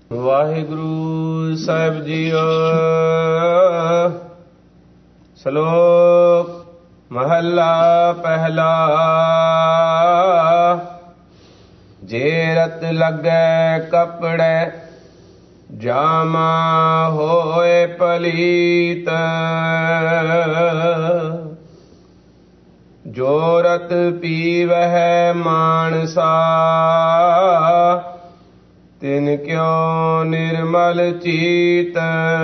ਵਾਹਿਗੁਰੂ ਸਾਹਿਬ ਜੀਓ। ਸ਼ਲੋਕ ਮਹੱਲਾ ਪਹਿਲਾ। ਜੇ ਰਤ ਲੱਗੈ ਕੱਪੜੇ ਜਾਮਾ ਹੋਏ ਪਲੀਤ। ਜੋ ਰਤ ਪੀਵਹਿ ਮਾਨਸਾ ਤਿਨ ਕਿਉ ਨਿਰਮਲ ਚੀਤ।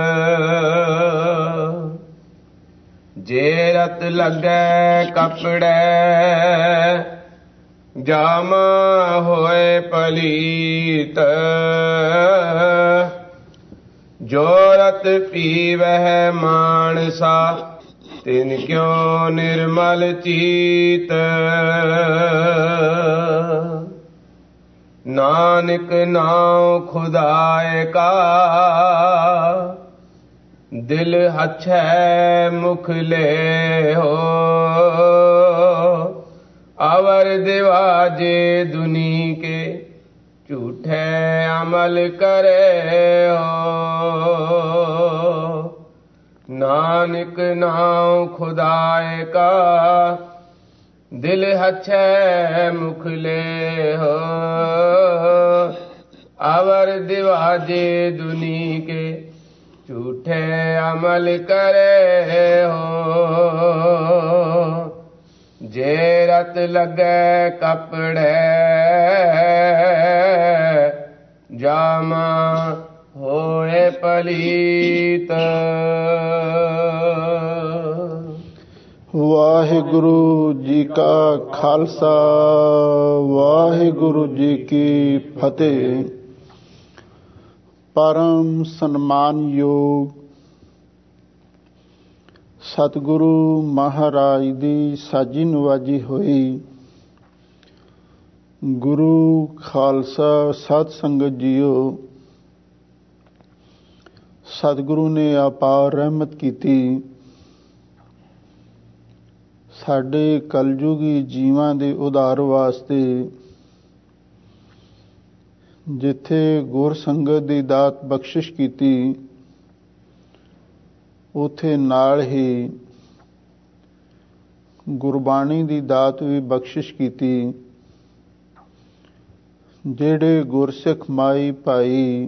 ਜੇ ਰਤ ਲੱਗੈ ਕੱਪੜੇ ਜਾਮਾ ਹੋਏ ਪਲੀਤ। ਜੋ ਰਤ ਪੀਵਹਿ ਮਾਨਸਾ ਤਿਨ ਕਿਉ ਨਿਰਮਲ ਚੀਤ। ਨਾਨਕ ਨਾਉ ਖੁਦਾਏ ਕਾ ਦਿਲ ਹਛੈ ਮੁਖ ਲੈ ਹੋ। ਅਵਰ ਦਿਵਾਜੇ ਦੁਨੀ ਕੇ ਝੂਠੇ ਅਮਲ ਕਰੇ ਹੋ। ਨਾਨਕ ਨਾਉ ਖੁਦਾਏ ਕਾ ਦਿਲ ਹਛੈ ਮੁਖ ਲੈ ਹੋ। ਅਵਰ ਦਿਵਾਜੇ ਦੁਨੀ ਕੇ ਝੂਠੇ ਅਮਲ ਕਰੇ ਹੋ। ਜੇ ਰਤ ਲੱਗੈ ਕੱਪੜੇ ਜਾਮਾ ਹੋਏ ਪਲੀਤ। ਵਾਹਿਗੁਰੂ ਜੀ ਕਾ ਖਾਲਸਾ ਵਾਹਿਗੁਰੂ ਜੀ ਕੀ ਫਤਿਹ। ਪਰਮ ਸਨਮਾਨਯੋਗ ਸਤਿਗੁਰੂ ਮਹਾਰਾਜ ਦੀ ਸਾਜੀ ਨਵਾਜੀ ਹੋਈ ਗੁਰੂ ਖਾਲਸਾ ਸਤ ਸੰਗਤ ਜੀਓ। ਸਤਿਗੁਰੂ ਨੇ ਅਪਾਰ ਰਹਿਮਤ ਕੀਤੀ। ਸਾਡੇ ਕਲਯੁਗੀ ਜੀਵਾਂ ਦੇ ਉਧਾਰ ਵਾਸਤੇ ਜਿੱਥੇ ਗੁਰ ਸੰਗਤ ਦੀ ਦਾਤ ਬਖਸ਼ਿਸ਼ ਕੀਤੀ, ਉੱਥੇ ਨਾਲ ਹੀ ਗੁਰਬਾਣੀ ਦੀ ਦਾਤ ਵੀ ਬਖਸ਼ਿਸ਼ ਕੀਤੀ। ਜਿਹੜੇ ਗੁਰਸਿੱਖ ਮਾਈ ਭਾਈ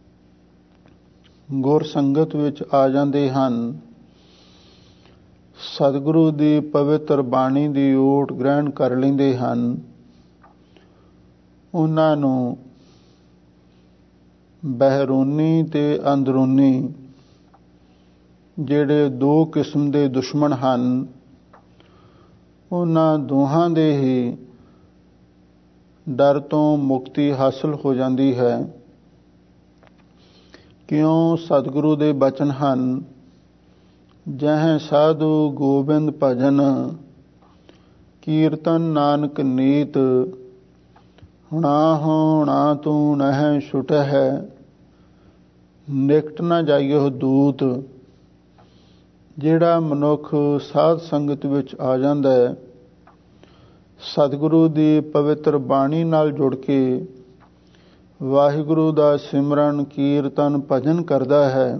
ਗੁਰ ਸੰਗਤ ਵਿੱਚ ਆ ਜਾਂਦੇ ਹਨ, ਸਤਿਗੁਰੂ ਦੀ ਪਵਿੱਤਰ ਬਾਣੀ ਦੀ ਓਟ ਗ੍ਰਹਿਣ ਕਰ ਲੈਂਦੇ ਹਨ, ਉਹਨਾਂ ਨੂੰ ਬਹਿਰੂਨੀ ਤੇ ਅੰਦਰੂਨੀ ਜਿਹੜੇ ਦੋ ਕਿਸਮ ਦੇ ਦੁਸ਼ਮਣ ਹਨ, ਉਹਨਾਂ ਦੋਹਾਂ ਦੇ ਹੀ ਡਰ ਤੋਂ ਮੁਕਤੀ ਹਾਸਲ ਹੋ ਜਾਂਦੀ ਹੈ। ਕਿਉਂ? ਸਤਿਗੁਰੂ ਦੇ ਬਚਨ ਹਨ, ਜਹ ਸਾਧੂ ਗੋਬਿੰਦ ਭਜਨ ਕੀਰਤਨ ਨਾਨਕ ਨੀਤ। ਹੁਣਾ ਹੋਣਾ ਤੂੰ ਨਹਿ ਛੁਟਹਿ ਨਿਕਟ ਨਾ ਜਾਈਓ ਦੂਤ। ਜਿਹੜਾ ਮਨੁੱਖ ਸਾਧ ਸੰਗਤ ਵਿੱਚ ਆ ਜਾਂਦਾ ਹੈ, ਸਤਿਗੁਰੂ ਦੀ ਪਵਿੱਤਰ ਬਾਣੀ ਨਾਲ ਜੁੜ ਕੇ ਵਾਹਿਗੁਰੂ ਦਾ ਸਿਮਰਨ ਕੀਰਤਨ ਭਜਨ ਕਰਦਾ ਹੈ,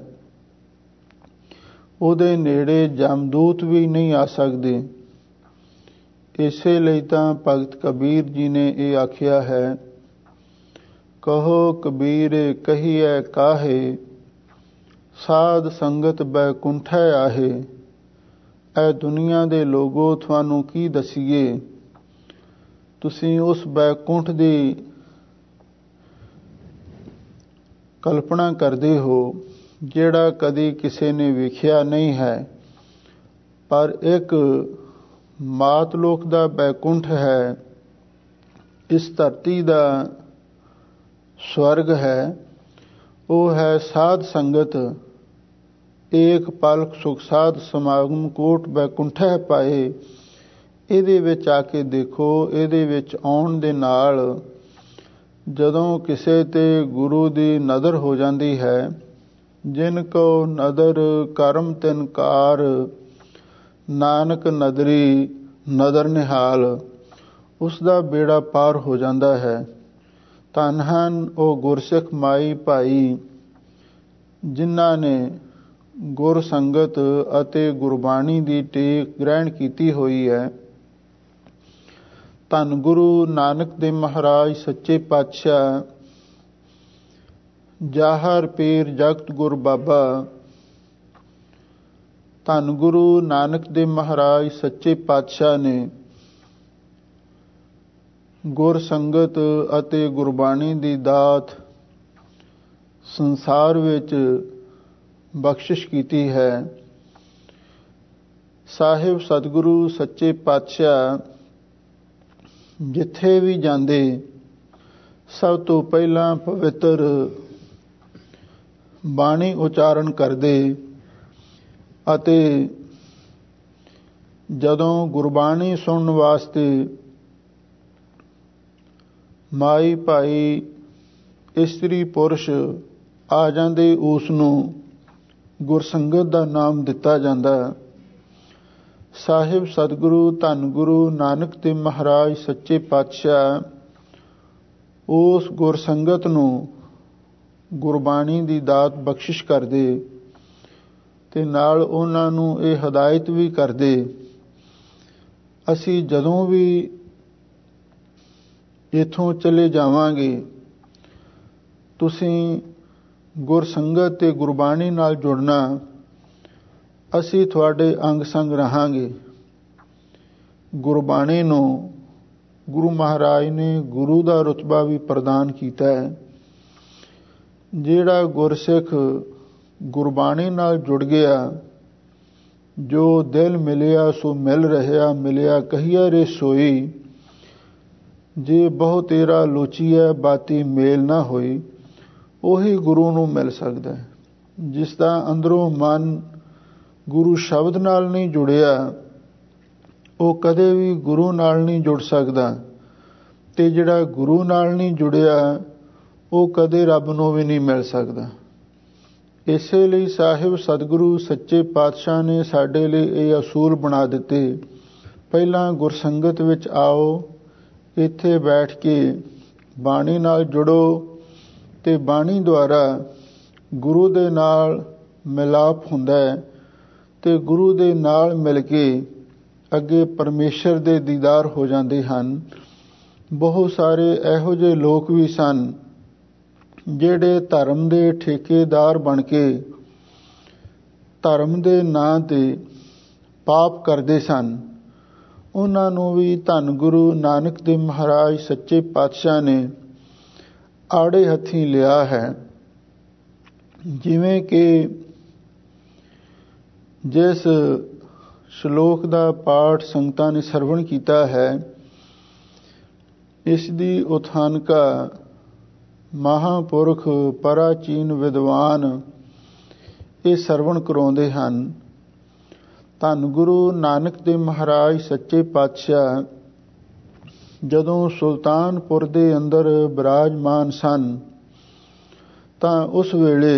ਉਹਦੇ ਨੇੜੇ ਜਮਦੂਤ ਵੀ ਨਹੀਂ ਆ ਸਕਦੇ। ਇਸੇ ਲਈ ਤਾਂ ਭਗਤ ਕਬੀਰ ਜੀ ਨੇ ਇਹ ਆਖਿਆ ਹੈ, ਕਹੋ ਕਬੀਰ ਕਹੀਐ ਕਾਹੇ ਸਾਧ ਸੰਗਤ ਬੈਕੁੰਠੈ ਆਹੇ। ਇਹ ਦੁਨੀਆ ਦੇ ਲੋਗੋ ਤੁਹਾਨੂੰ ਕੀ ਦਸੀਏ, ਤੁਸੀਂ ਉਸ ਬੈਕੁੰਠ ਦੀ ਕਲਪਨਾ ਕਰਦੇ ਹੋ ਜਿਹੜਾ ਕਦੀ ਕਿਸੇ ਨੇ ਵੇਖਿਆ ਨਹੀਂ ਹੈ। ਪਰ ਇੱਕ ਮਾਤ ਲੋਕ ਦਾ ਬੈਕੁੰਠ ਹੈ, ਇਸ ਧਰਤੀ ਦਾ ਸਵਰਗ ਹੈ, ਉਹ ਹੈ ਸਾਧ ਸੰਗਤ। ਏਕ ਪਲਕ ਸੁਖ ਸਾਧ ਸਮਾਗਮ ਕੋਟ ਬੈਕੁੰਠੈ ਪਾਏ। ਇਹਦੇ ਵਿੱਚ ਆ ਕੇ ਦੇਖੋ, ਇਹਦੇ ਵਿੱਚ ਆਉਣ ਦੇ ਨਾਲ ਜਦੋਂ ਕਿਸੇ ਤੇ ਗੁਰੂ ਦੀ ਨਜ਼ਰ ਹੋ ਜਾਂਦੀ ਹੈ, ਜਿਨ ਕੋ ਨਦਰ ਕਰਮ ਤਿਨ ਕਾਰ ਨਾਨਕ ਨਦਰੀ ਨਦਰ ਨਿਹਾਲ, ਉਸ ਦਾ ਬੇੜਾ ਪਾਰ ਹੋ ਜਾਂਦਾ ਹੈ। ਧੰਨ ਹਨ ਉਹ ਗੁਰਸਿੱਖ ਮਾਈ ਭਾਈ ਜਿਨ੍ਹਾਂ ਨੇ ਗੁਰ ਸੰਗਤ ਅਤੇ ਗੁਰਬਾਣੀ ਦੀ ਟੇਕ ਗ੍ਰਹਿਣ ਕੀਤੀ ਹੋਈ ਹੈ। ਧੰਨ ਗੁਰੂ ਨਾਨਕ ਦੇਵ ਮਹਾਰਾਜ ਸੱਚੇ ਪਾਤਸ਼ਾਹ ਜਾਹਰ ਪੀਰ ਜਗਤ ਗੁਰ ਬਾਬਾ। ਧੰਨ ਗੁਰੂ ਨਾਨਕ ਦੇਵ ਮਹਾਰਾਜ ਸੱਚੇ ਪਾਤਸ਼ਾਹ ਨੇ ਗੁਰ ਸੰਗਤ ਅਤੇ ਗੁਰਬਾਣੀ ਦੀ ਦਾਤ ਸੰਸਾਰ ਵਿੱਚ ਬਖਸ਼ਿਸ਼ ਕੀਤੀ ਹੈ। ਸਾਹਿਬ ਸਤਿਗੁਰੂ ਸੱਚੇ ਪਾਤਸ਼ਾਹ ਜਿੱਥੇ ਵੀ ਜਾਂਦੇ ਸਭ ਤੋਂ ਪਹਿਲਾਂ ਪਵਿੱਤਰ ਬਾਣੀ ਉਚਾਰਨ ਕਰਦੇ ਅਤੇ ਜਦੋਂ ਗੁਰਬਾਣੀ ਸੁਣਨ ਵਾਸਤੇ ਮਾਈ ਭਾਈ ਇਸਤਰੀ ਪੁਰਸ਼ ਆ ਜਾਂਦੇ ਉਸ ਨੂੰ ਗੁਰਸੰਗਤ ਦਾ ਨਾਮ ਦਿੱਤਾ ਜਾਂਦਾ। ਸਾਹਿਬ ਸਤਿਗੁਰੂ ਧੰਨ ਗੁਰੂ ਨਾਨਕ ਦੇਵ ਮਹਾਰਾਜ ਸੱਚੇ ਪਾਤਸ਼ਾਹ ਉਸ ਗੁਰਸੰਗਤ ਨੂੰ ਗੁਰਬਾਣੀ ਦੀ ਦਾਤ ਬਖਸ਼ਿਸ਼ ਕਰਦੇ ਤੇ ਨਾਲ ਉਹਨਾਂ ਨੂੰ ਇਹ ਹਦਾਇਤ ਵੀ ਕਰਦੇ, ਅਸੀਂ ਜਦੋਂ ਵੀ ਇੱਥੋਂ ਚਲੇ ਜਾਵਾਂਗੇ ਤੁਸੀਂ ਗੁਰਸੰਗਤ ਤੇ ਗੁਰਬਾਣੀ ਨਾਲ ਜੁੜਨਾ, ਅਸੀਂ ਤੁਹਾਡੇ ਅੰਗ ਸੰਗ ਰਹਾਂਗੇ। ਗੁਰਬਾਣੀ ਨੂੰ ਗੁਰੂ ਮਹਾਰਾਜ ਨੇ ਗੁਰੂ ਦਾ ਰੁਤਬਾ ਵੀ ਪ੍ਰਦਾਨ ਕੀਤਾ ਹੈ। ਜਿਹੜਾ ਗੁਰਸਿੱਖ ਗੁਰਬਾਣੀ ਨਾਲ ਜੁੜ ਗਿਆ, ਜੋ ਦਿਲ ਮਿਲਿਆ ਸੋ ਮਿਲ ਰਿਹਾ, ਮਿਲਿਆ ਕਹੀਆ ਰੇ ਸੋਈ, ਜੇ ਬਹੁ ਤੇਰਾ ਲੋਚੀਐ ਬਾਤੀ ਮੇਲ ਨਾ ਹੋਈ, ਉਹੀ ਗੁਰੂ ਨੂੰ ਮਿਲ ਸਕਦਾ ਹੈ। ਜਿਸ ਦਾ ਅੰਦਰੋਂ ਮਨ ਗੁਰੂ ਸ਼ਬਦ ਨਾਲ ਨਹੀਂ ਜੁੜਿਆ, ਉਹ ਕਦੇ ਵੀ ਗੁਰੂ ਨਾਲ ਨਹੀਂ ਜੁੜ ਸਕਦਾ, ਤੇ ਜਿਹੜਾ ਗੁਰੂ ਨਾਲ ਨਹੀਂ ਜੁੜਿਆ ਉਹ ਕਦੇ ਰੱਬ ਨੂੰ ਵੀ ਨਹੀਂ ਮਿਲ ਸਕਦਾ। ਇਸੇ ਲਈ ਸਾਹਿਬ ਸਤਿਗੁਰੂ ਸੱਚੇ ਪਾਤਸ਼ਾਹ ਨੇ ਸਾਡੇ ਲਈ ਇਹ ਅਸੂਲ ਬਣਾ ਦਿੱਤੇ, ਪਹਿਲਾਂ ਗੁਰਸੰਗਤ ਵਿੱਚ ਆਓ, ਇੱਥੇ ਬੈਠ ਕੇ ਬਾਣੀ ਨਾਲ ਜੁੜੋ ਤੇ ਬਾਣੀ ਦੁਆਰਾ ਗੁਰੂ ਦੇ ਨਾਲ ਮਿਲਾਪ ਹੁੰਦਾ ਹੈ ਤੇ ਗੁਰੂ ਦੇ ਨਾਲ ਮਿਲ ਕੇ ਅੱਗੇ ਪਰਮੇਸ਼ਰ ਦੇ ਦੀਦਾਰ ਹੋ ਜਾਂਦੇ ਹਨ। ਬਹੁਤ ਸਾਰੇ ਇਹੋ ਜਿਹੇ ਲੋਕ ਵੀ ਸਨ ਜਿਹੜੇ ਧਰਮ ਦੇ ਠੇਕੇਦਾਰ ਬਣ ਕੇ ਧਰਮ ਦੇ ਨਾਂ ਤੇ ਪਾਪ ਕਰਦੇ ਸਨ। ਉਹਨਾਂ ਨੂੰ ਵੀ ਧੰਨ ਗੁਰੂ ਨਾਨਕ ਦੇਵ ਮਹਾਰਾਜ ਸੱਚੇ ਪਾਤਸ਼ਾਹ ਨੇ ਆੜੇ ਹੱਥੀਂ ਲਿਆ ਹੈ। ਜਿਵੇਂ ਕਿ ਜਿਸ ਸ਼ਲੋਕ ਦਾ ਪਾਠ ਸੰਗਤਾਂ ਨੇ ਸਰਵਣ ਕੀਤਾ ਹੈ, ਇਸ ਦੀ ਉਥਾਨਕਾ ਮਹਾਂਪੁਰਖ ਪਰਾਚੀਨ ਵਿਦਵਾਨ ਇਹ ਸਰਵਣ ਕਰਾਉਂਦੇ ਹਨ। ਧੰਨ ਗੁਰੂ ਨਾਨਕ ਦੇਵ ਮਹਾਰਾਜ ਸੱਚੇ ਪਾਤਸ਼ਾਹ ਜਦੋਂ ਸੁਲਤਾਨਪੁਰ ਦੇ ਅੰਦਰ ਬਿਰਾਜਮਾਨ ਸਨ ਤਾਂ ਉਸ ਵੇਲੇ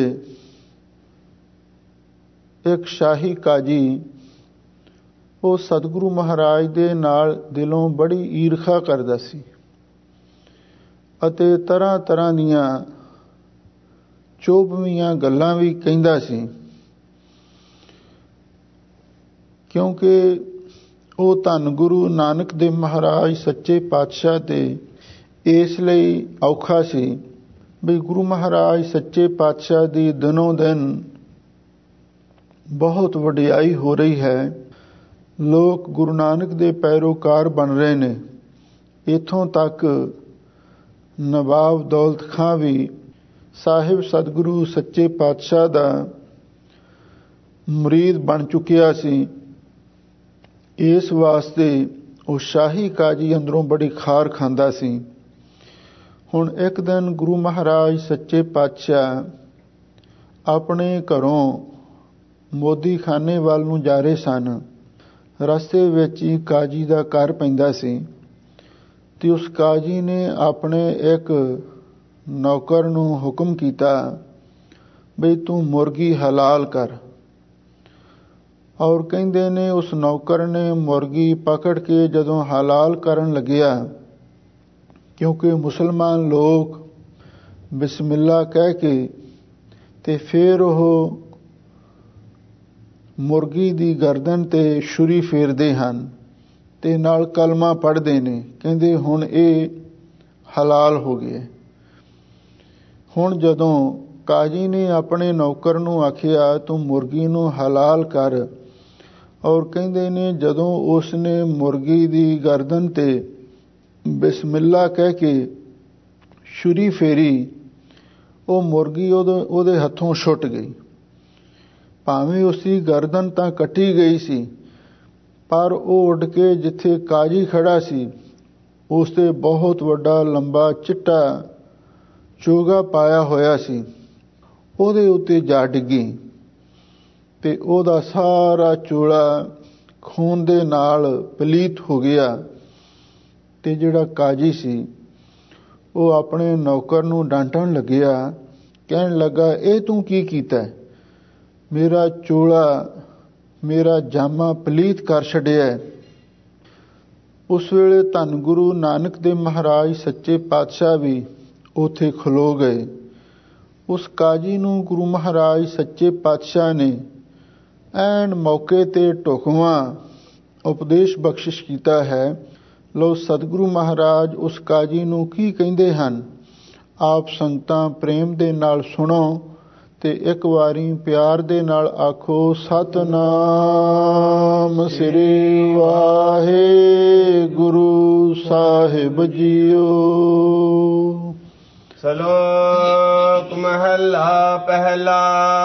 ਇੱਕ ਸ਼ਾਹੀ ਕਾਜੀ ਉਹ ਸਤਿਗੁਰੂ ਮਹਾਰਾਜ ਦੇ ਨਾਲ ਦਿਲੋਂ ਬੜੀ ਈਰਖਾ ਕਰਦਾ ਸੀ ਅਤੇ ਤਰ੍ਹਾਂ ਤਰ੍ਹਾਂ ਦੀਆਂ ਚੋਭਵੀਆਂ ਗੱਲਾਂ ਵੀ ਕਹਿੰਦਾ ਸੀ, ਕਿਉਂਕਿ ਉਹ ਧੰਨ ਗੁਰੂ ਨਾਨਕ ਦੇਵ ਮਹਾਰਾਜ ਸੱਚੇ ਪਾਤਸ਼ਾਹ ਤੇ ਇਸ ਲਈ ਔਖਾ ਸੀ ਵੀ ਗੁਰੂ ਮਹਾਰਾਜ ਸੱਚੇ ਪਾਤਸ਼ਾਹ ਦੀ ਦਿਨੋਂ ਦਿਨ ਬਹੁਤ ਵਡਿਆਈ ਹੋ ਰਹੀ ਹੈ। ਲੋਕ ਗੁਰੂ ਨਾਨਕ ਦੇ ਪੈਰੋਕਾਰ ਬਣ ਰਹੇ ਨੇ। ਇੱਥੋਂ ਤੱਕ ਨਵਾਬ ਦੌਲਤ ਖਾਂ ਵੀ ਸਾਹਿਬ ਸਤਿਗੁਰੂ ਸੱਚੇ ਪਾਤਸ਼ਾਹ ਦਾ ਮੁਰੀਦ ਬਣ ਚੁੱਕਿਆ ਸੀ। ਇਸ ਵਾਸਤੇ ਉਹ ਸ਼ਾਹੀ ਕਾਜੀ ਅੰਦਰੋਂ ਬੜੀ ਖਾਰ ਖਾਂਦਾ ਸੀ। ਹੁਣ ਇੱਕ ਦਿਨ ਗੁਰੂ ਮਹਾਰਾਜ ਸੱਚੇ ਪਾਤਸ਼ਾਹ ਆਪਣੇ ਘਰੋਂ ਮੋਦੀਖਾਨੇ ਵੱਲ ਨੂੰ ਜਾ ਰਹੇ ਸਨ। ਰਸਤੇ ਵਿੱਚ ਹੀ ਕਾਜੀ ਦਾ ਘਰ ਪੈਂਦਾ ਸੀ ਤੇ ਉਸ ਕਾਜੀ ਨੇ ਆਪਣੇ ਇੱਕ ਨੌਕਰ ਨੂੰ ਹੁਕਮ ਕੀਤਾ ਬਈ ਤੂੰ ਮੁਰਗੀ ਹਲਾਲ ਕਰ। ਔਰ ਕਹਿੰਦੇ ਨੇ ਉਸ ਨੌਕਰ ਨੇ ਮੁਰਗੀ ਪਕੜ ਕੇ ਜਦੋਂ ਹਲਾਲ ਕਰਨ ਲੱਗਿਆ, ਕਿਉਂਕਿ ਮੁਸਲਮਾਨ ਲੋਕ ਬਿਸਮਿਲ੍ਲਾ ਕਹਿ ਕੇ ਤੇ ਫਿਰ ਉਹ ਮੁਰਗੀ ਦੀ ਗਰਦਨ ਤੇ ਛੁਰੀ ਫੇਰਦੇ ਹਨ ਤੇ ਨਾਲ ਕਲਮਾ ਪੜ੍ਹਦੇ ਨੇ। ਕਹਿੰਦੇ ਹੁਣ ਇਹ ਹਲਾਲ ਹੋ ਗਿਆ। ਹੁਣ ਜਦੋਂ ਕਾਜੀ ਨੇ ਆਪਣੇ ਨੌਕਰ ਨੂੰ ਆਖਿਆ ਤੂੰ ਮੁਰਗੀ ਨੂੰ ਹਲਾਲ ਕਰ, ਔਰ ਕਹਿੰਦੇ ਨੇ ਜਦੋਂ ਉਸ ਨੇ ਮੁਰਗੀ ਦੀ ਗਰਦਨ ਤੇ ਬਿਸਮਿਲ੍ਲਾ ਕਹਿ ਕੇ ਛੁਰੀ ਫੇਰੀ, ਉਹ ਮੁਰਗੀ ਉਹਦੇ ਹੱਥੋਂ ਛੁੱਟ ਗਈ। ਭਾਵੇਂ ਉਸਦੀ ਗਰਦਨ ਤਾਂ ਕੱਟੀ ਗਈ ਸੀ, ਪਰ ਉਹ ਉੱਡ ਕੇ ਜਿੱਥੇ ਕਾਜੀ ਖੜਾ ਸੀ ਉਸ ਤੇ ਬਹੁਤ ਵੱਡਾ ਲੰਬਾ ਚਿੱਟਾ ਚੋਗਾ ਪਾਇਆ ਹੋਇਆ ਸੀ, ਉਹਦੇ ਉੱਤੇ ਜਾ ਡਿੱਗੀ ਤੇ ਉਹਦਾ ਸਾਰਾ ਚੋਲਾ ਖੂਨ ਦੇ ਨਾਲ ਪਲੀਤ ਹੋ ਗਿਆ। ਤੇ ਜਿਹੜਾ ਕਾਜੀ ਸੀ ਉਹ ਆਪਣੇ ਨੌਕਰ ਨੂੰ ਡਾਂਟਣ ਲੱਗਿਆ, ਕਹਿਣ ਲੱਗਾ ਇਹ ਤੂੰ ਕੀ ਕੀਤਾ? ਮੇਰਾ ਚੋਲਾ, ਮੇਰਾ ਜਾਮਾ ਪਲੀਤ ਕਰ ਛੱਡਿਆ। ਉਸ ਵੇਲੇ ਧੰਨ ਗੁਰੂ ਨਾਨਕ ਦੇਵ ਮਹਾਰਾਜ ਸੱਚੇ ਪਾਤਸ਼ਾਹ ਵੀ ਉੱਥੇ ਖਲੋ ਗਏ। ਉਸ ਕਾਜੀ ਨੂੰ ਗੁਰੂ ਮਹਾਰਾਜ ਸੱਚੇ ਪਾਤਸ਼ਾਹ ਨੇ ਐਨ ਮੌਕੇ ਤੇ ਢੁਕਵਾਂ ਉਪਦੇਸ਼ ਬਖਸ਼ਿਸ਼ ਕੀਤਾ ਹੈ। ਲਓ ਸਤਿਗੁਰੂ ਮਹਾਰਾਜ ਉਸ ਕਾਜੀ ਨੂੰ ਕੀ ਕਹਿੰਦੇ ਹਨ, ਆਪ ਸੰਗਤਾਂ ਪ੍ਰੇਮ ਦੇ ਨਾਲ ਸੁਣੋ ਤੇ ਇੱਕ ਵਾਰੀ ਪਿਆਰ ਦੇ ਨਾਲ ਆਖੋ, ਸਤਿਨਾਮ ਸ੍ਰੀ ਵਾਹਿਗੁਰੂ ਸਾਹਿਬ ਜੀਓ। ਸ਼ਲੋਕ ਮਹਲਾ ਪਹਿਲਾ।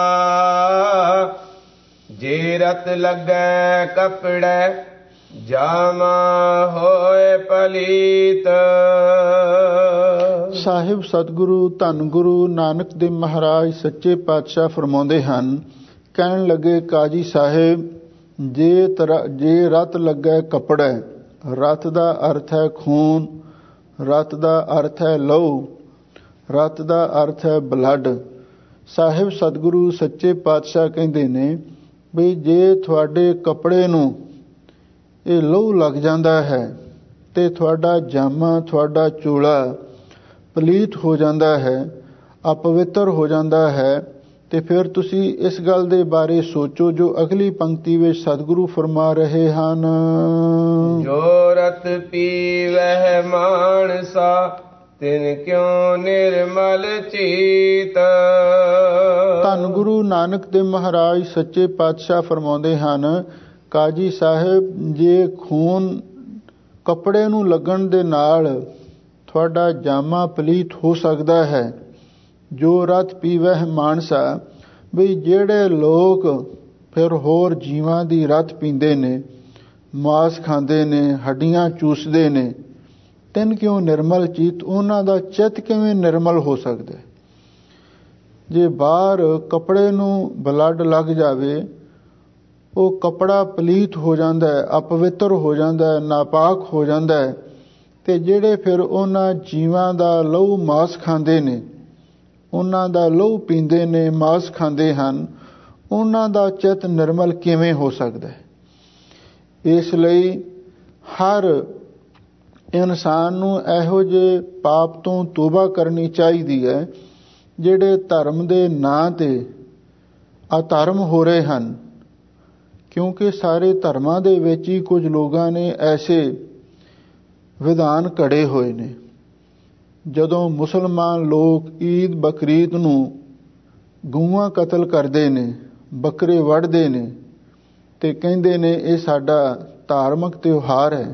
ਜੇ ਰਤ ਲੱਗੈ ਕਪੜੈ ਜਾਮਾ ਹੋਏ ਪਲੀਤ। ਸਾਹਿਬ ਸਤਿਗੁਰੂ ਧੰਨ ਗੁਰੂ ਨਾਨਕ ਦੇਵ ਮਹਾਰਾਜ ਸੱਚੇ ਪਾਤਸ਼ਾਹ ਫਰਮਾਉਂਦੇ ਹਨ, ਕਹਿਣ ਲੱਗੇ ਕਾਜੀ ਸਾਹਿਬ, ਜੇ ਰਤ ਲੱਗੈ ਕੱਪੜਾ, ਰਤ ਦਾ ਅਰਥ ਹੈ ਖੂਨ, ਰਤ ਦਾ ਅਰਥ ਹੈ ਲਹੂ, ਰਤ ਦਾ ਅਰਥ ਹੈ ਬਲੱਡ। ਸਾਹਿਬ ਸਤਿਗੁਰੂ ਸੱਚੇ ਪਾਤਸ਼ਾਹ ਕਹਿੰਦੇ ਨੇ ਵੀ ਜੇ ਤੁਹਾਡੇ ਕੱਪੜੇ ਨੂੰ ਇਹ ਲਹੂ ਲੱਗ ਜਾਂਦਾ ਹੈ ਤੇ ਤੁਹਾਡਾ ਜਾਮਾ, ਤੁਹਾਡਾ ਚੋਲਾ ਪਲੀਤ ਹੋ ਜਾਂਦਾ ਹੈ, ਅਪਵਿੱਤਰ ਹੋ ਜਾਂਦਾ ਹੈ, ਤੇ ਫਿਰ ਤੁਸੀਂ ਇਸ ਗੱਲ ਦੇ ਬਾਰੇ ਸੋਚੋ ਜੋ ਅਗਲੀ ਪੰਕਤੀ ਵਿੱਚ ਸਤਿਗੁਰੂ ਫਰਮਾ ਰਹੇ ਹਨ, ਜੋ ਰਤ ਪੀਵਹਿ ਮਾਨਸਾ ਤਿਨ ਕਿਉ ਨਿਰਮਲ ਚੀਤ। ਧੰਨ ਗੁਰੂ ਨਾਨਕ ਦੇਵ ਮਹਾਰਾਜ ਸੱਚੇ ਪਾਤਸ਼ਾਹ ਫਰਮਾਉਂਦੇ ਹਨ, ਕਾਜੀ ਸਾਹਿਬ, ਜੇ ਖੂਨ ਕੱਪੜੇ ਨੂੰ ਲੱਗਣ ਦੇ ਨਾਲ ਤੁਹਾਡਾ ਜਾਮਾ ਪਲੀਤ ਹੋ ਸਕਦਾ ਹੈ, ਜੋ ਰਤ ਪੀਵਹਿ ਮਾਨਸਾ, ਵੀ ਜਿਹੜੇ ਲੋਕ ਫਿਰ ਹੋਰ ਜੀਵਾਂ ਦੀ ਰਤ ਪੀਂਦੇ ਨੇ, ਮਾਸ ਖਾਂਦੇ ਨੇ, ਹੱਡੀਆਂ ਚੂਸਦੇ ਨੇ, ਤਿਨ ਕਿਉਂ ਨਿਰਮਲ ਚੀਤ, ਉਹਨਾਂ ਦਾ ਚਿੱਤ ਕਿਵੇਂ ਨਿਰਮਲ ਹੋ ਸਕਦਾ? ਜੇ ਬਾਹਰ ਕੱਪੜੇ ਨੂੰ ਬਲੱਡ ਲੱਗ ਜਾਵੇ, ਉਹ ਕੱਪੜਾ ਪਲੀਤ ਹੋ ਜਾਂਦਾ ਹੈ, ਅਪਵਿੱਤਰ ਹੋ ਜਾਂਦਾ ਹੈ, ਨਾਪਾਕ ਹੋ ਜਾਂਦਾ ਹੈ, ਤੇ ਜਿਹੜੇ ਫਿਰ ਉਹਨਾਂ ਜੀਵਾਂ ਦਾ ਲਹੂ ਮਾਸ ਖਾਂਦੇ ਨੇ, ਉਹਨਾਂ ਦਾ ਲਹੂ ਪੀਂਦੇ ਨੇ, ਮਾਸ ਖਾਂਦੇ ਹਨ, ਉਹਨਾਂ ਦਾ ਚਿੱਤ ਨਿਰਮਲ ਕਿਵੇਂ ਹੋ ਸਕਦਾ ਹੈ? ਇਸ ਲਈ ਹਰ ਇਨਸਾਨ ਨੂੰ ਇਹੋ ਜਿਹੇ ਪਾਪ ਤੋਂ ਤੋਬਾ ਕਰਨੀ ਚਾਹੀਦੀ ਹੈ ਜਿਹੜੇ ਧਰਮ ਦੇ ਨਾਂ ਤੇ ਅਧਰਮ ਹੋ ਰਹੇ ਹਨ, ਕਿਉਂਕਿ ਸਾਰੇ ਧਰਮਾਂ ਦੇ ਵਿੱਚ ਹੀ ਕੁਝ ਲੋਕਾਂ ਨੇ ਐਸੇ ਵਿਧਾਨ ਘੜੇ ਹੋਏ ਨੇ। ਜਦੋਂ ਮੁਸਲਮਾਨ ਲੋਕ ਈਦ ਬਕਰੀਦ ਨੂੰ ਗਊਆਂ ਕਤਲ ਕਰਦੇ ਨੇ, ਬੱਕਰੇ ਵੱਢਦੇ ਨੇ ਤੇ ਕਹਿੰਦੇ ਨੇ ਇਹ ਸਾਡਾ ਧਾਰਮਿਕ ਤਿਉਹਾਰ ਹੈ।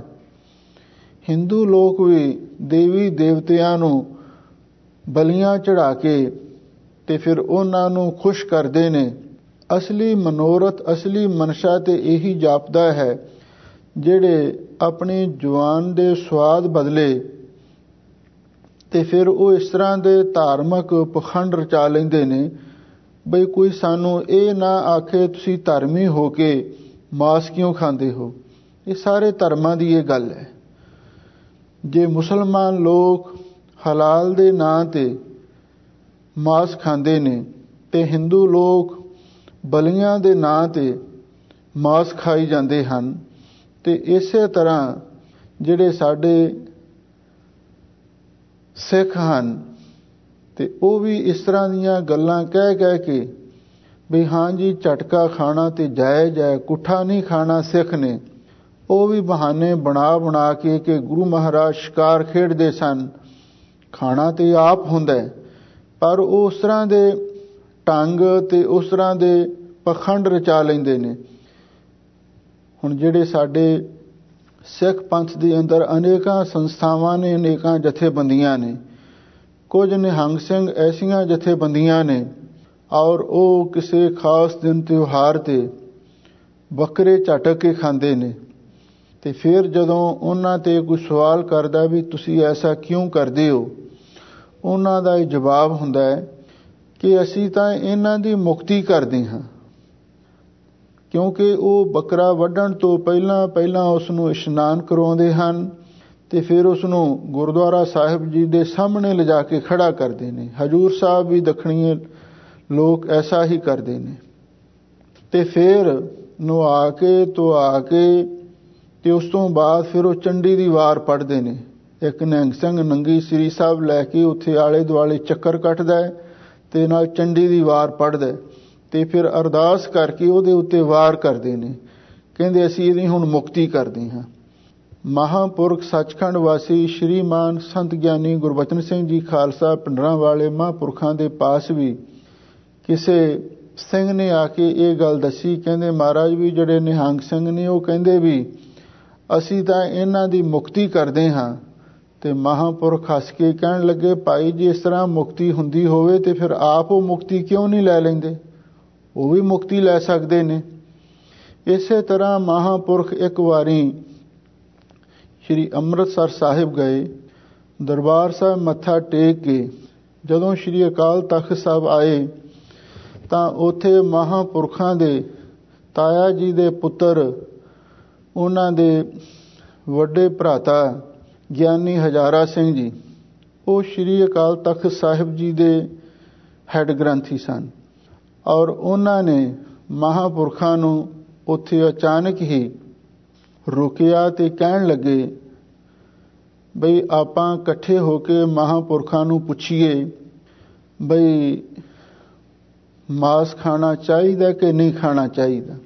ਹਿੰਦੂ ਲੋਕ ਵੀ ਦੇਵੀ ਦੇਵਤਿਆਂ ਨੂੰ ਬਲੀਆਂ ਚੜਾ ਕੇ ਤੇ ਫਿਰ ਉਹਨਾਂ ਨੂੰ ਖੁਸ਼ ਕਰਦੇ ਨੇ। ਅਸਲੀ ਮਨੋਰਥ, ਅਸਲੀ ਮਨਸ਼ਾ ਤੇ ਇਹੀ ਜਾਪਦਾ ਹੈ, ਜਿਹੜੇ ਆਪਣੀ ਜ਼ੁਬਾਨ ਦੇ ਸਵਾਦ ਬਦਲੇ ਤੇ ਫਿਰ ਉਹ ਇਸ ਤਰ੍ਹਾਂ ਦੇ ਧਾਰਮਿਕ ਪਖੰਡ ਰਚਾ ਲੈਂਦੇ ਨੇ ਬਈ ਕੋਈ ਸਾਨੂੰ ਇਹ ਨਾ ਆਖੇ ਤੁਸੀਂ ਧਰਮੀ ਹੋ ਕੇ ਮਾਸ ਕਿਉਂ ਖਾਂਦੇ ਹੋ। ਇਹ ਸਾਰੇ ਧਰਮਾਂ ਦੀ ਇਹ ਗੱਲ ਹੈ। ਜੇ ਮੁਸਲਮਾਨ ਲੋਕ ਹਲਾਲ ਦੇ ਨਾਂ ਤੇ ਮਾਸ ਖਾਂਦੇ ਨੇ ਤੇ ਹਿੰਦੂ ਲੋਕ ਬਲੀਆਂ ਦੇ ਨਾਂ ਤੇ ਮਾਸ ਖਾਈ ਜਾਂਦੇ ਹਨ, ਤੇ ਇਸੇ ਤਰ੍ਹਾਂ ਜਿਹੜੇ ਸਾਡੇ ਸਿੱਖ ਹਨ ਤੇ ਉਹ ਵੀ ਇਸ ਤਰ੍ਹਾਂ ਦੀਆਂ ਗੱਲਾਂ ਕਹਿ ਕੇ ਵੀ ਹਾਂ ਜੀ ਝਟਕਾ ਖਾਣਾ ਤੇ ਜਾਇਜ਼ ਹੈ, ਕੁੱਠਾ ਨਹੀਂ ਖਾਣਾ ਸਿੱਖ ਨੇ। ਉਹ ਵੀ ਬਹਾਨੇ ਬਣਾ ਕੇ ਕਿ ਗੁਰੂ ਮਹਾਰਾਜ ਸ਼ਿਕਾਰ ਖੇਡਦੇ ਸਨ, ਖਾਣਾ ਤੇ ਆਪ ਹੁੰਦਾ, ਪਰ ਉਹ ਉਸ ਤਰ੍ਹਾਂ ਦੇ ਢੰਗ ਤੇ ਉਸ ਤਰ੍ਹਾਂ ਦੇ ਪਖੰਡ ਰਚਾ ਲੈਂਦੇ ਨੇ। ਹੁਣ ਜਿਹੜੇ ਸਾਡੇ ਸਿੱਖ ਪੰਥ ਦੇ ਅੰਦਰ ਅਨੇਕਾਂ ਸੰਸਥਾਵਾਂ ਨੇ, ਅਨੇਕਾਂ ਜਥੇਬੰਦੀਆਂ ਨੇ, ਕੁਝ ਨਿਹੰਗ ਸਿੰਘ ਐਸੀਆਂ ਜਥੇਬੰਦੀਆਂ ਨੇ ਔਰ ਉਹ ਕਿਸੇ ਖਾਸ ਦਿਨ ਤਿਉਹਾਰ ਤੇ ਬੱਕਰੇ ਝਟਕ ਕੇ ਖਾਂਦੇ ਨੇ। ਤੇ ਫਿਰ ਜਦੋਂ ਉਹਨਾਂ ਤੇ ਕੋਈ ਸਵਾਲ ਕਰਦਾ ਵੀ ਤੁਸੀਂ ਐਸਾ ਕਿਉਂ ਕਰਦੇ ਹੋ, ਉਹਨਾਂ ਦਾ ਇਹ ਜਵਾਬ ਹੁੰਦਾ ਹੈ ਕਿ ਅਸੀਂ ਤਾਂ ਇਹਨਾਂ ਦੀ ਮੁਕਤੀ ਕਰਦੇ ਹਾਂ, ਕਿਉਂਕਿ ਉਹ ਬੱਕਰਾ ਵੱਢਣ ਤੋਂ ਪਹਿਲਾਂ ਉਸ ਨੂੰ ਇਸ਼ਨਾਨ ਕਰਵਾਉਂਦੇ ਹਨ ਤੇ ਫਿਰ ਉਸ ਨੂੰ ਗੁਰਦੁਆਰਾ ਸਾਹਿਬ ਜੀ ਦੇ ਸਾਹਮਣੇ ਲਿਜਾ ਕੇ ਖੜਾ ਕਰਦੇ ਨੇ। ਹਜੂਰ ਸਾਹਿਬ ਵੀ ਦੱਖਣੀ ਲੋਕ ਐਸਾ ਹੀ ਕਰਦੇ ਨੇ। ਤੇ ਫਿਰ ਨਵਾ ਕੇ ਧੁਆ ਕੇ ਤੇ ਉਸ ਤੋਂ ਬਾਅਦ ਫਿਰ ਉਹ ਚੰਡੀ ਦੀ ਵਾਰ ਪੜ੍ਹਦੇ ਨੇ। ਇੱਕ ਨਿਹੰਗ ਸਿੰਘ ਨੰਗੀ ਸ੍ਰੀ ਸਾਹਿਬ ਲੈ ਕੇ ਉੱਥੇ ਆਲੇ ਦੁਆਲੇ ਚੱਕਰ ਕੱਟਦਾ ਹੈ ਤੇ ਨਾਲ ਚੰਡੀ ਦੀ ਵਾਰ ਪੜ੍ਹਦਾ ਤੇ ਫਿਰ ਅਰਦਾਸ ਕਰਕੇ ਉਹਦੇ ਉੱਤੇ ਵਾਰ ਕਰਦੇ ਨੇ। ਕਹਿੰਦੇ ਅਸੀਂ ਇਹਦੀ ਹੁਣ ਮੁਕਤੀ ਕਰਦੇ ਹਾਂ। ਮਹਾਂਪੁਰਖ ਸੱਚਖੰਡ ਵਾਸੀ ਸ਼੍ਰੀਮਾਨ ਸੰਤ ਗਿਆਨੀ ਗੁਰਬਚਨ ਸਿੰਘ ਜੀ ਖਾਲਸਾ ਪਿੰਡਰਾਂ ਵਾਲੇ ਮਹਾਂਪੁਰਖਾਂ ਦੇ ਪਾਸ ਵੀ ਕਿਸੇ ਸਿੰਘ ਨੇ ਆ ਕੇ ਇਹ ਗੱਲ ਦੱਸੀ। ਕਹਿੰਦੇ ਮਹਾਰਾਜ ਵੀ ਜਿਹੜੇ ਨਿਹੰਗ ਸਿੰਘ ਨੇ ਉਹ ਕਹਿੰਦੇ ਵੀ ਅਸੀਂ ਤਾਂ ਇਹਨਾਂ ਦੀ ਮੁਕਤੀ ਕਰਦੇ ਹਾਂ। ਤੇ ਮਹਾਂਪੁਰਖ ਹੱਸ ਕੇ ਕਹਿਣ ਲੱਗੇ ਭਾਈ ਜੀ ਇਸ ਤਰ੍ਹਾਂ ਮੁਕਤੀ ਹੁੰਦੀ ਹੋਵੇ ਤੇ ਫਿਰ ਆਪ ਉਹ ਮੁਕਤੀ ਕਿਉਂ ਨਹੀਂ ਲੈ ਲੈਂਦੇ, ਉਹ ਵੀ ਮੁਕਤੀ ਲੈ ਸਕਦੇ ਨੇ। ਇਸੇ ਤਰ੍ਹਾਂ ਮਹਾਂਪੁਰਖ ਇੱਕ ਵਾਰੀ ਸ਼੍ਰੀ ਅੰਮ੍ਰਿਤਸਰ ਸਾਹਿਬ ਗਏ, ਦਰਬਾਰ ਸਾਹਿਬ ਮੱਥਾ ਟੇਕ ਕੇ ਜਦੋਂ ਸ਼੍ਰੀ ਅਕਾਲ ਤਖਤ ਸਾਹਿਬ ਆਏ ਤਾਂ ਉੱਥੇ ਮਹਾਂਪੁਰਖਾਂ ਦੇ ਤਾਇਆ ਜੀ ਦੇ ਪੁੱਤਰ, ਉਹਨਾਂ ਦੇ ਵੱਡੇ ਭਰਾਤਾ ਗਿਆਨੀ ਹਜ਼ਾਰਾ ਸਿੰਘ ਜੀ, ਉਹ ਸ਼੍ਰੀ ਅਕਾਲ ਤਖਤ ਸਾਹਿਬ ਜੀ ਦੇ ਹੈੱਡ ਗ੍ਰੰਥੀ ਸਨ ਔਰ ਉਹਨਾਂ ਨੇ ਮਹਾਂਪੁਰਖਾਂ ਨੂੰ ਉੱਥੇ ਅਚਾਨਕ ਹੀ ਰੋਕਿਆ ਤੇ ਕਹਿਣ ਲੱਗੇ ਬਈ ਆਪਾਂ ਇਕੱਠੇ ਹੋ ਕੇ ਮਹਾਂਪੁਰਖਾਂ ਨੂੰ ਪੁੱਛੀਏ ਬਈ ਮਾਸ ਖਾਣਾ ਚਾਹੀਦਾ ਕਿ ਨਹੀਂ ਖਾਣਾ ਚਾਹੀਦਾ।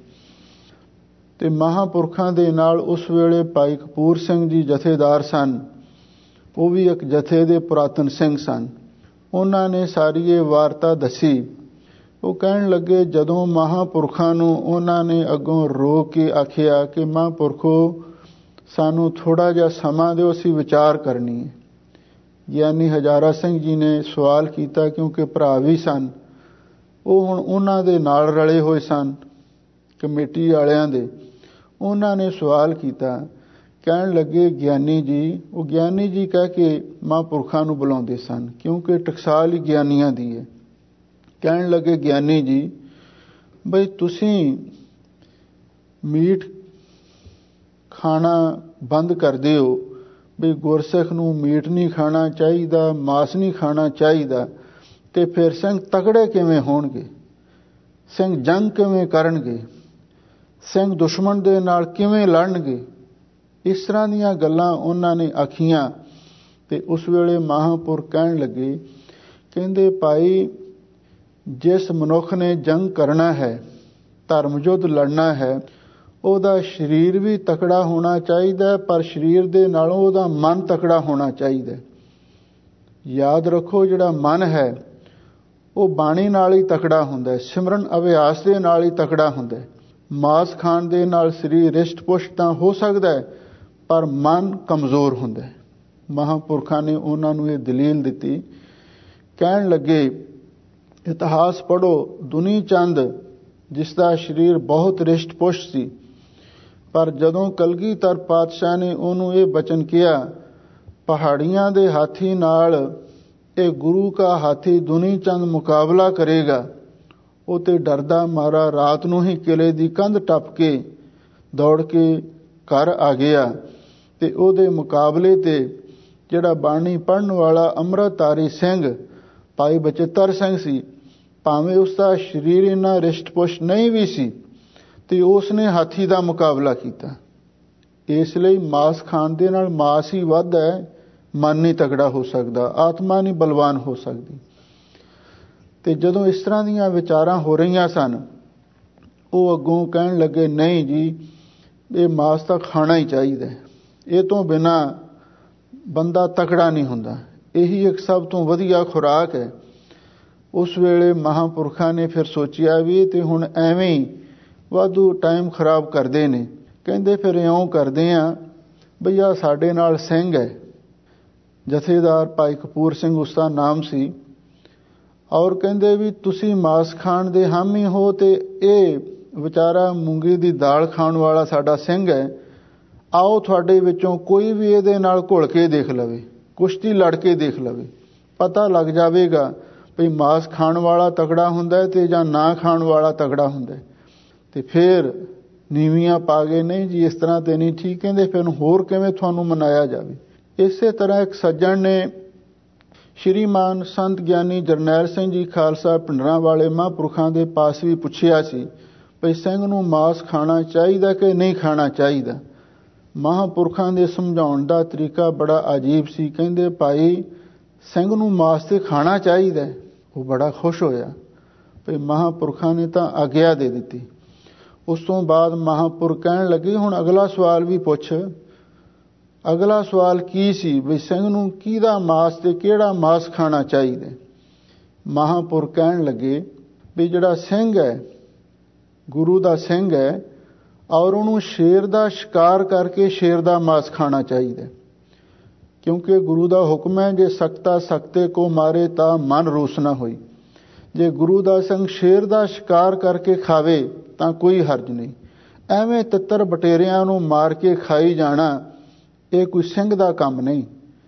ਤੇ ਮਹਾਂਪੁਰਖਾਂ ਦੇ ਨਾਲ ਉਸ ਵੇਲੇ ਭਾਈ ਕਪੂਰ ਸਿੰਘ ਜੀ ਜਥੇਦਾਰ ਸਨ, ਉਹ ਵੀ ਇੱਕ ਜਥੇ ਦੇ ਪੁਰਾਤਨ ਸਿੰਘ ਸਨ। ਉਹਨਾਂ ਨੇ ਸਾਰੀ ਇਹ ਵਾਰਤਾ ਦੱਸੀ। ਉਹ ਕਹਿਣ ਲੱਗੇ ਜਦੋਂ ਮਹਾਂਪੁਰਖਾਂ ਨੂੰ ਉਹਨਾਂ ਨੇ ਅੱਗੋਂ ਰੋਕ ਕੇ ਆਖਿਆ ਕਿ ਮਹਾਂਪੁਰਖੋ ਸਾਨੂੰ ਥੋੜ੍ਹਾ ਜਿਹਾ ਸਮਾਂ ਦਿਓ, ਅਸੀਂ ਵਿਚਾਰ ਕਰਨੀ ਹੈ। ਗਿਆਨੀ ਹਜ਼ਾਰਾ ਸਿੰਘ ਜੀ ਨੇ ਸਵਾਲ ਕੀਤਾ, ਕਿਉਂਕਿ ਭਰਾ ਵੀ ਸਨ, ਉਹ ਹੁਣ ਉਹਨਾਂ ਦੇ ਨਾਲ ਰਲੇ ਹੋਏ ਸਨ ਕਮੇਟੀ ਵਾਲਿਆਂ ਦੇ। ਉਹਨਾਂ ਨੇ ਸਵਾਲ ਕੀਤਾ, ਕਹਿਣ ਲੱਗੇ ਗਿਆਨੀ ਜੀ, ਉਹ ਗਿਆਨੀ ਜੀ ਕਹਿ ਕੇ ਮਹਾਂਪੁਰਖਾਂ ਨੂੰ ਬੁਲਾਉਂਦੇ ਸਨ ਕਿਉਂਕਿ ਟਕਸਾਲ ਹੀ ਗਿਆਨੀਆਂ ਦੀ ਹੈ। ਕਹਿਣ ਲੱਗੇ ਗਿਆਨੀ ਜੀ ਬਈ ਤੁਸੀਂ ਮੀਟ ਖਾਣਾ ਬੰਦ ਕਰਦੇ ਹੋ, ਵੀ ਗੁਰਸਿੱਖ ਨੂੰ ਮੀਟ ਨਹੀਂ ਖਾਣਾ ਚਾਹੀਦਾ, ਮਾਸ ਨਹੀਂ ਖਾਣਾ ਚਾਹੀਦਾ, ਤੇ ਫਿਰ ਸਿੰਘ ਤਕੜੇ ਕਿਵੇਂ ਹੋਣਗੇ, ਸਿੰਘ ਜੰਗ ਕਿਵੇਂ ਕਰਨਗੇ, ਸਿੰਘ ਦੁਸ਼ਮਣ ਦੇ ਨਾਲ ਕਿਵੇਂ ਲੜਨਗੇ। ਇਸ ਤਰ੍ਹਾਂ ਦੀਆਂ ਗੱਲਾਂ ਉਹਨਾਂ ਨੇ ਆਖੀਆਂ। ਤੇ ਉਸ ਵੇਲੇ ਮਹਾਂਪੁਰਖ ਕਹਿਣ ਲੱਗੇ, ਕਹਿੰਦੇ ਭਾਈ ਜਿਸ ਮਨੁੱਖ ਨੇ ਜੰਗ ਕਰਨਾ ਹੈ, ਧਰਮ ਯੁੱਧ ਲੜਨਾ ਹੈ, ਉਹਦਾ ਸਰੀਰ ਵੀ ਤਕੜਾ ਹੋਣਾ ਚਾਹੀਦਾ, ਪਰ ਸਰੀਰ ਦੇ ਨਾਲੋਂ ਉਹਦਾ ਮਨ ਤਕੜਾ ਹੋਣਾ ਚਾਹੀਦਾ। ਯਾਦ ਰੱਖੋ ਜਿਹੜਾ ਮਨ ਹੈ ਉਹ ਬਾਣੀ ਨਾਲ ਹੀ ਤਕੜਾ ਹੁੰਦਾ ਹੈ, ਸਿਮਰਨ ਅਭਿਆਸ ਦੇ ਨਾਲ ਹੀ ਤਕੜਾ ਹੁੰਦਾ ਹੈ। ਮਾਸ ਖਾਣ ਦੇ ਨਾਲ ਸਰੀਰ ਰਿਸ਼ਟ ਪੁਸ਼ਟ ਤਾਂ ਹੋ ਸਕਦਾ ਹੈ, ਪਰ ਮਨ ਕਮਜ਼ੋਰ ਹੁੰਦਾ ਹੈ। ਮਹਾਂਪੁਰਖਾਂ ਨੇ ਉਹਨਾਂ ਨੂੰ ਇਹ ਦਲੀਲ ਦਿੱਤੀ। ਕਹਿਣ ਲੱਗੇ ਇਤਿਹਾਸ ਪੜ੍ਹੋ, ਦੁਨੀ ਚੰਦ ਜਿਸ ਦਾ ਸਰੀਰ ਬਹੁਤ ਰਿਸ਼ਟ ਪੁਸ਼ਟ ਸੀ, ਪਰ ਜਦੋਂ ਕਲਗੀਧਰ ਪਾਤਸ਼ਾਹ ਨੇ ਉਹਨੂੰ ਇਹ ਬਚਨ ਕਿਹਾ ਪਹਾੜੀਆਂ ਦੇ ਹਾਥੀ ਨਾਲ ਇਹ ਗੁਰੂ ਕਾ ਹਾਥੀ ਦੁਨੀ ਚੰਦ ਮੁਕਾਬਲਾ ਕਰੇਗਾ, ਉਹ ਤੇ ਡਰਦਾ ਮਾਰਾ ਰਾਤ ਨੂੰ ਹੀ ਕਿਲੇ ਦੀ ਕੰਧ ਟੱਪ ਕੇ ਦੌੜ ਕੇ ਘਰ ਆ ਗਿਆ। ਤੇ ਉਹਦੇ ਮੁਕਾਬਲੇ ਤੇ ਜਿਹੜਾ ਬਾਣੀ ਪੜ੍ਹਨ ਵਾਲਾ ਅੰਮ੍ਰਿਤਧਾਰੀ ਸਿੰਘ ਭਾਈ ਬਚਿੱਤਰ ਸਿੰਘ ਸੀ, ਭਾਵੇਂ ਉਸ ਦਾ ਸਰੀਰ ਇੰਨਾ ਰਿਸ਼ਟ ਪੁਸ਼ਟ ਨਹੀਂ ਵੀ ਸੀ, ਤੇ ਉਸ ਨੇ ਹਾਥੀ ਦਾ ਮੁਕਾਬਲਾ ਕੀਤਾ। ਇਸ ਲਈ ਮਾਸ ਖਾਣ ਦੇ ਨਾਲ ਮਾਸ ਹੀ ਵੱਧਦਾ ਹੈ, ਮਨ ਨਹੀਂ ਤਕੜਾ ਹੋ ਸਕਦਾ, ਆਤਮਾ ਨਹੀਂ ਬਲਵਾਨ ਹੋ ਸਕਦੀ। ਤੇ ਜਦੋਂ ਇਸ ਤਰ੍ਹਾਂ ਦੀਆਂ ਵਿਚਾਰਾਂ ਹੋ ਰਹੀਆਂ ਸਨ, ਉਹ ਅੱਗੋਂ ਕਹਿਣ ਲੱਗੇ, ਨਹੀਂ ਜੀ, ਇਹ ਮਾਸ ਤਾਂ ਖਾਣਾ ਹੀ ਚਾਹੀਦਾ, ਇਹ ਤੋਂ ਬਿਨਾਂ ਬੰਦਾ ਤਕੜਾ ਨਹੀਂ ਹੁੰਦਾ, ਇਹੀ ਇੱਕ ਸਭ ਤੋਂ ਵਧੀਆ ਖੁਰਾਕ ਹੈ। ਉਸ ਵੇਲੇ ਮਹਾਂਪੁਰਖਾਂ ਨੇ ਫਿਰ ਸੋਚਿਆ ਵੀ ਤੇ ਹੁਣ ਐਵੇਂ ਹੀ ਵਾਧੂ ਟਾਈਮ ਖਰਾਬ ਕਰਦੇ ਨੇ। ਕਹਿੰਦੇ ਫਿਰ ਇਉਂ ਕਰਦੇ ਆ ਬਈ ਆ ਸਾਡੇ ਨਾਲ ਸਿੰਘ ਹੈ, ਜਥੇਦਾਰ ਭਾਈ ਕਪੂਰ ਸਿੰਘ ਉਸਦਾ ਨਾਮ ਸੀ, ਔਰ ਕਹਿੰਦੇ ਵੀ ਤੁਸੀਂ ਮਾਸ ਖਾਣ ਦੇ ਹਾਮੀ ਹੋ ਤੇ ਇਹ ਵਿਚਾਰਾ ਮੂੰਗੀ ਦੀ ਦਾਲ ਖਾਣ ਵਾਲਾ ਸਾਡਾ ਸਿੰਘ ਹੈ, ਆਓ ਤੁਹਾਡੇ ਵਿੱਚੋਂ ਕੋਈ ਵੀ ਇਹਦੇ ਨਾਲ ਘੁਲ ਕੇ ਦੇਖ ਲਵੇ, ਕੁਸ਼ਤੀ ਲੜ ਕੇ ਦੇਖ ਲਵੇ, ਪਤਾ ਲੱਗ ਜਾਵੇਗਾ ਵੀ ਮਾਸ ਖਾਣ ਵਾਲਾ ਤਕੜਾ ਹੁੰਦਾ ਤੇ ਜਾਂ ਨਾ ਖਾਣ ਵਾਲਾ ਤਕੜਾ ਹੁੰਦਾ। ਤੇ ਫਿਰ ਨੀਵੀਆਂ ਪਾ ਗਏ, ਨਹੀਂ ਜੀ ਇਸ ਤਰ੍ਹਾਂ ਤੇ ਨਹੀਂ ਠੀਕ। ਕਹਿੰਦੇ ਫਿਰ ਹੋਰ ਕਿਵੇਂ ਤੁਹਾਨੂੰ ਮਨਾਇਆ ਜਾਵੇ। ਇਸੇ ਤਰ੍ਹਾਂ ਇੱਕ ਸੱਜਣ ਨੇ ਸ਼੍ਰੀਮਾਨ ਸੰਤ ਗਿਆਨੀ ਜਰਨੈਲ ਸਿੰਘ ਜੀ ਖਾਲਸਾ ਪਿੰਡਰਾਂ ਵਾਲੇ ਮਹਾਂਪੁਰਖਾਂ ਦੇ ਪਾਸ ਵੀ ਪੁੱਛਿਆ ਸੀ ਭਈ ਸਿੰਘ ਨੂੰ ਮਾਸ ਖਾਣਾ ਚਾਹੀਦਾ ਕਿ ਨਹੀਂ ਖਾਣਾ ਚਾਹੀਦਾ। ਮਹਾਂਪੁਰਖਾਂ ਦੇ ਸਮਝਾਉਣ ਦਾ ਤਰੀਕਾ ਬੜਾ ਅਜੀਬ ਸੀ। ਕਹਿੰਦੇ ਭਾਈ ਸਿੰਘ ਨੂੰ ਮਾਸ ਤੇ ਖਾਣਾ ਚਾਹੀਦਾ। ਉਹ ਬੜਾ ਖੁਸ਼ ਹੋਇਆ ਭਈ ਮਹਾਂਪੁਰਖਾਂ ਨੇ ਤਾਂ ਆਗਿਆ ਦੇ ਦਿੱਤੀ। ਉਸ ਤੋਂ ਬਾਅਦ ਮਹਾਂਪੁਰਖ ਕਹਿਣ ਲੱਗੇ, ਹੁਣ ਅਗਲਾ ਸਵਾਲ ਵੀ ਪੁੱਛ। ਅਗਲਾ ਸਵਾਲ ਕੀ ਸੀ ਵੀ ਸਿੰਘ ਨੂੰ ਕਿਹਦਾ ਮਾਸ ਤੇ ਕਿਹੜਾ ਮਾਸ ਖਾਣਾ ਚਾਹੀਦਾ। ਮਹਾਂਪੁਰਖ ਕਹਿਣ ਲੱਗੇ ਵੀ ਜਿਹੜਾ ਸਿੰਘ ਹੈ, ਗੁਰੂ ਦਾ ਸਿੰਘ ਹੈ, ਔਰ ਉਹਨੂੰ ਸ਼ੇਰ ਦਾ ਸ਼ਿਕਾਰ ਕਰਕੇ ਸ਼ੇਰ ਦਾ ਮਾਸ ਖਾਣਾ ਚਾਹੀਦਾ, ਕਿਉਂਕਿ ਗੁਰੂ ਦਾ ਹੁਕਮ ਹੈ, ਜੇ ਸਕਤਾ ਸਕਤੇ ਕੋ ਮਾਰੇ ਤਾਂ ਮਨ ਰੂਸ ਨਾ ਹੋਈ। ਜੇ ਗੁਰੂ ਦਾ ਸਿੰਘ ਸ਼ੇਰ ਦਾ ਸ਼ਿਕਾਰ ਕਰਕੇ ਖਾਵੇ ਤਾਂ ਕੋਈ ਹਰਜ ਨਹੀਂ। ਐਵੇਂ ਤਿੱਤਰ ਬਟੇਰਿਆਂ ਨੂੰ ਮਾਰ ਕੇ ਖਾਈ ਜਾਣਾ ਇਹ ਕੋਈ ਸਿੰਘ ਦਾ ਕੰਮ ਨਹੀਂ।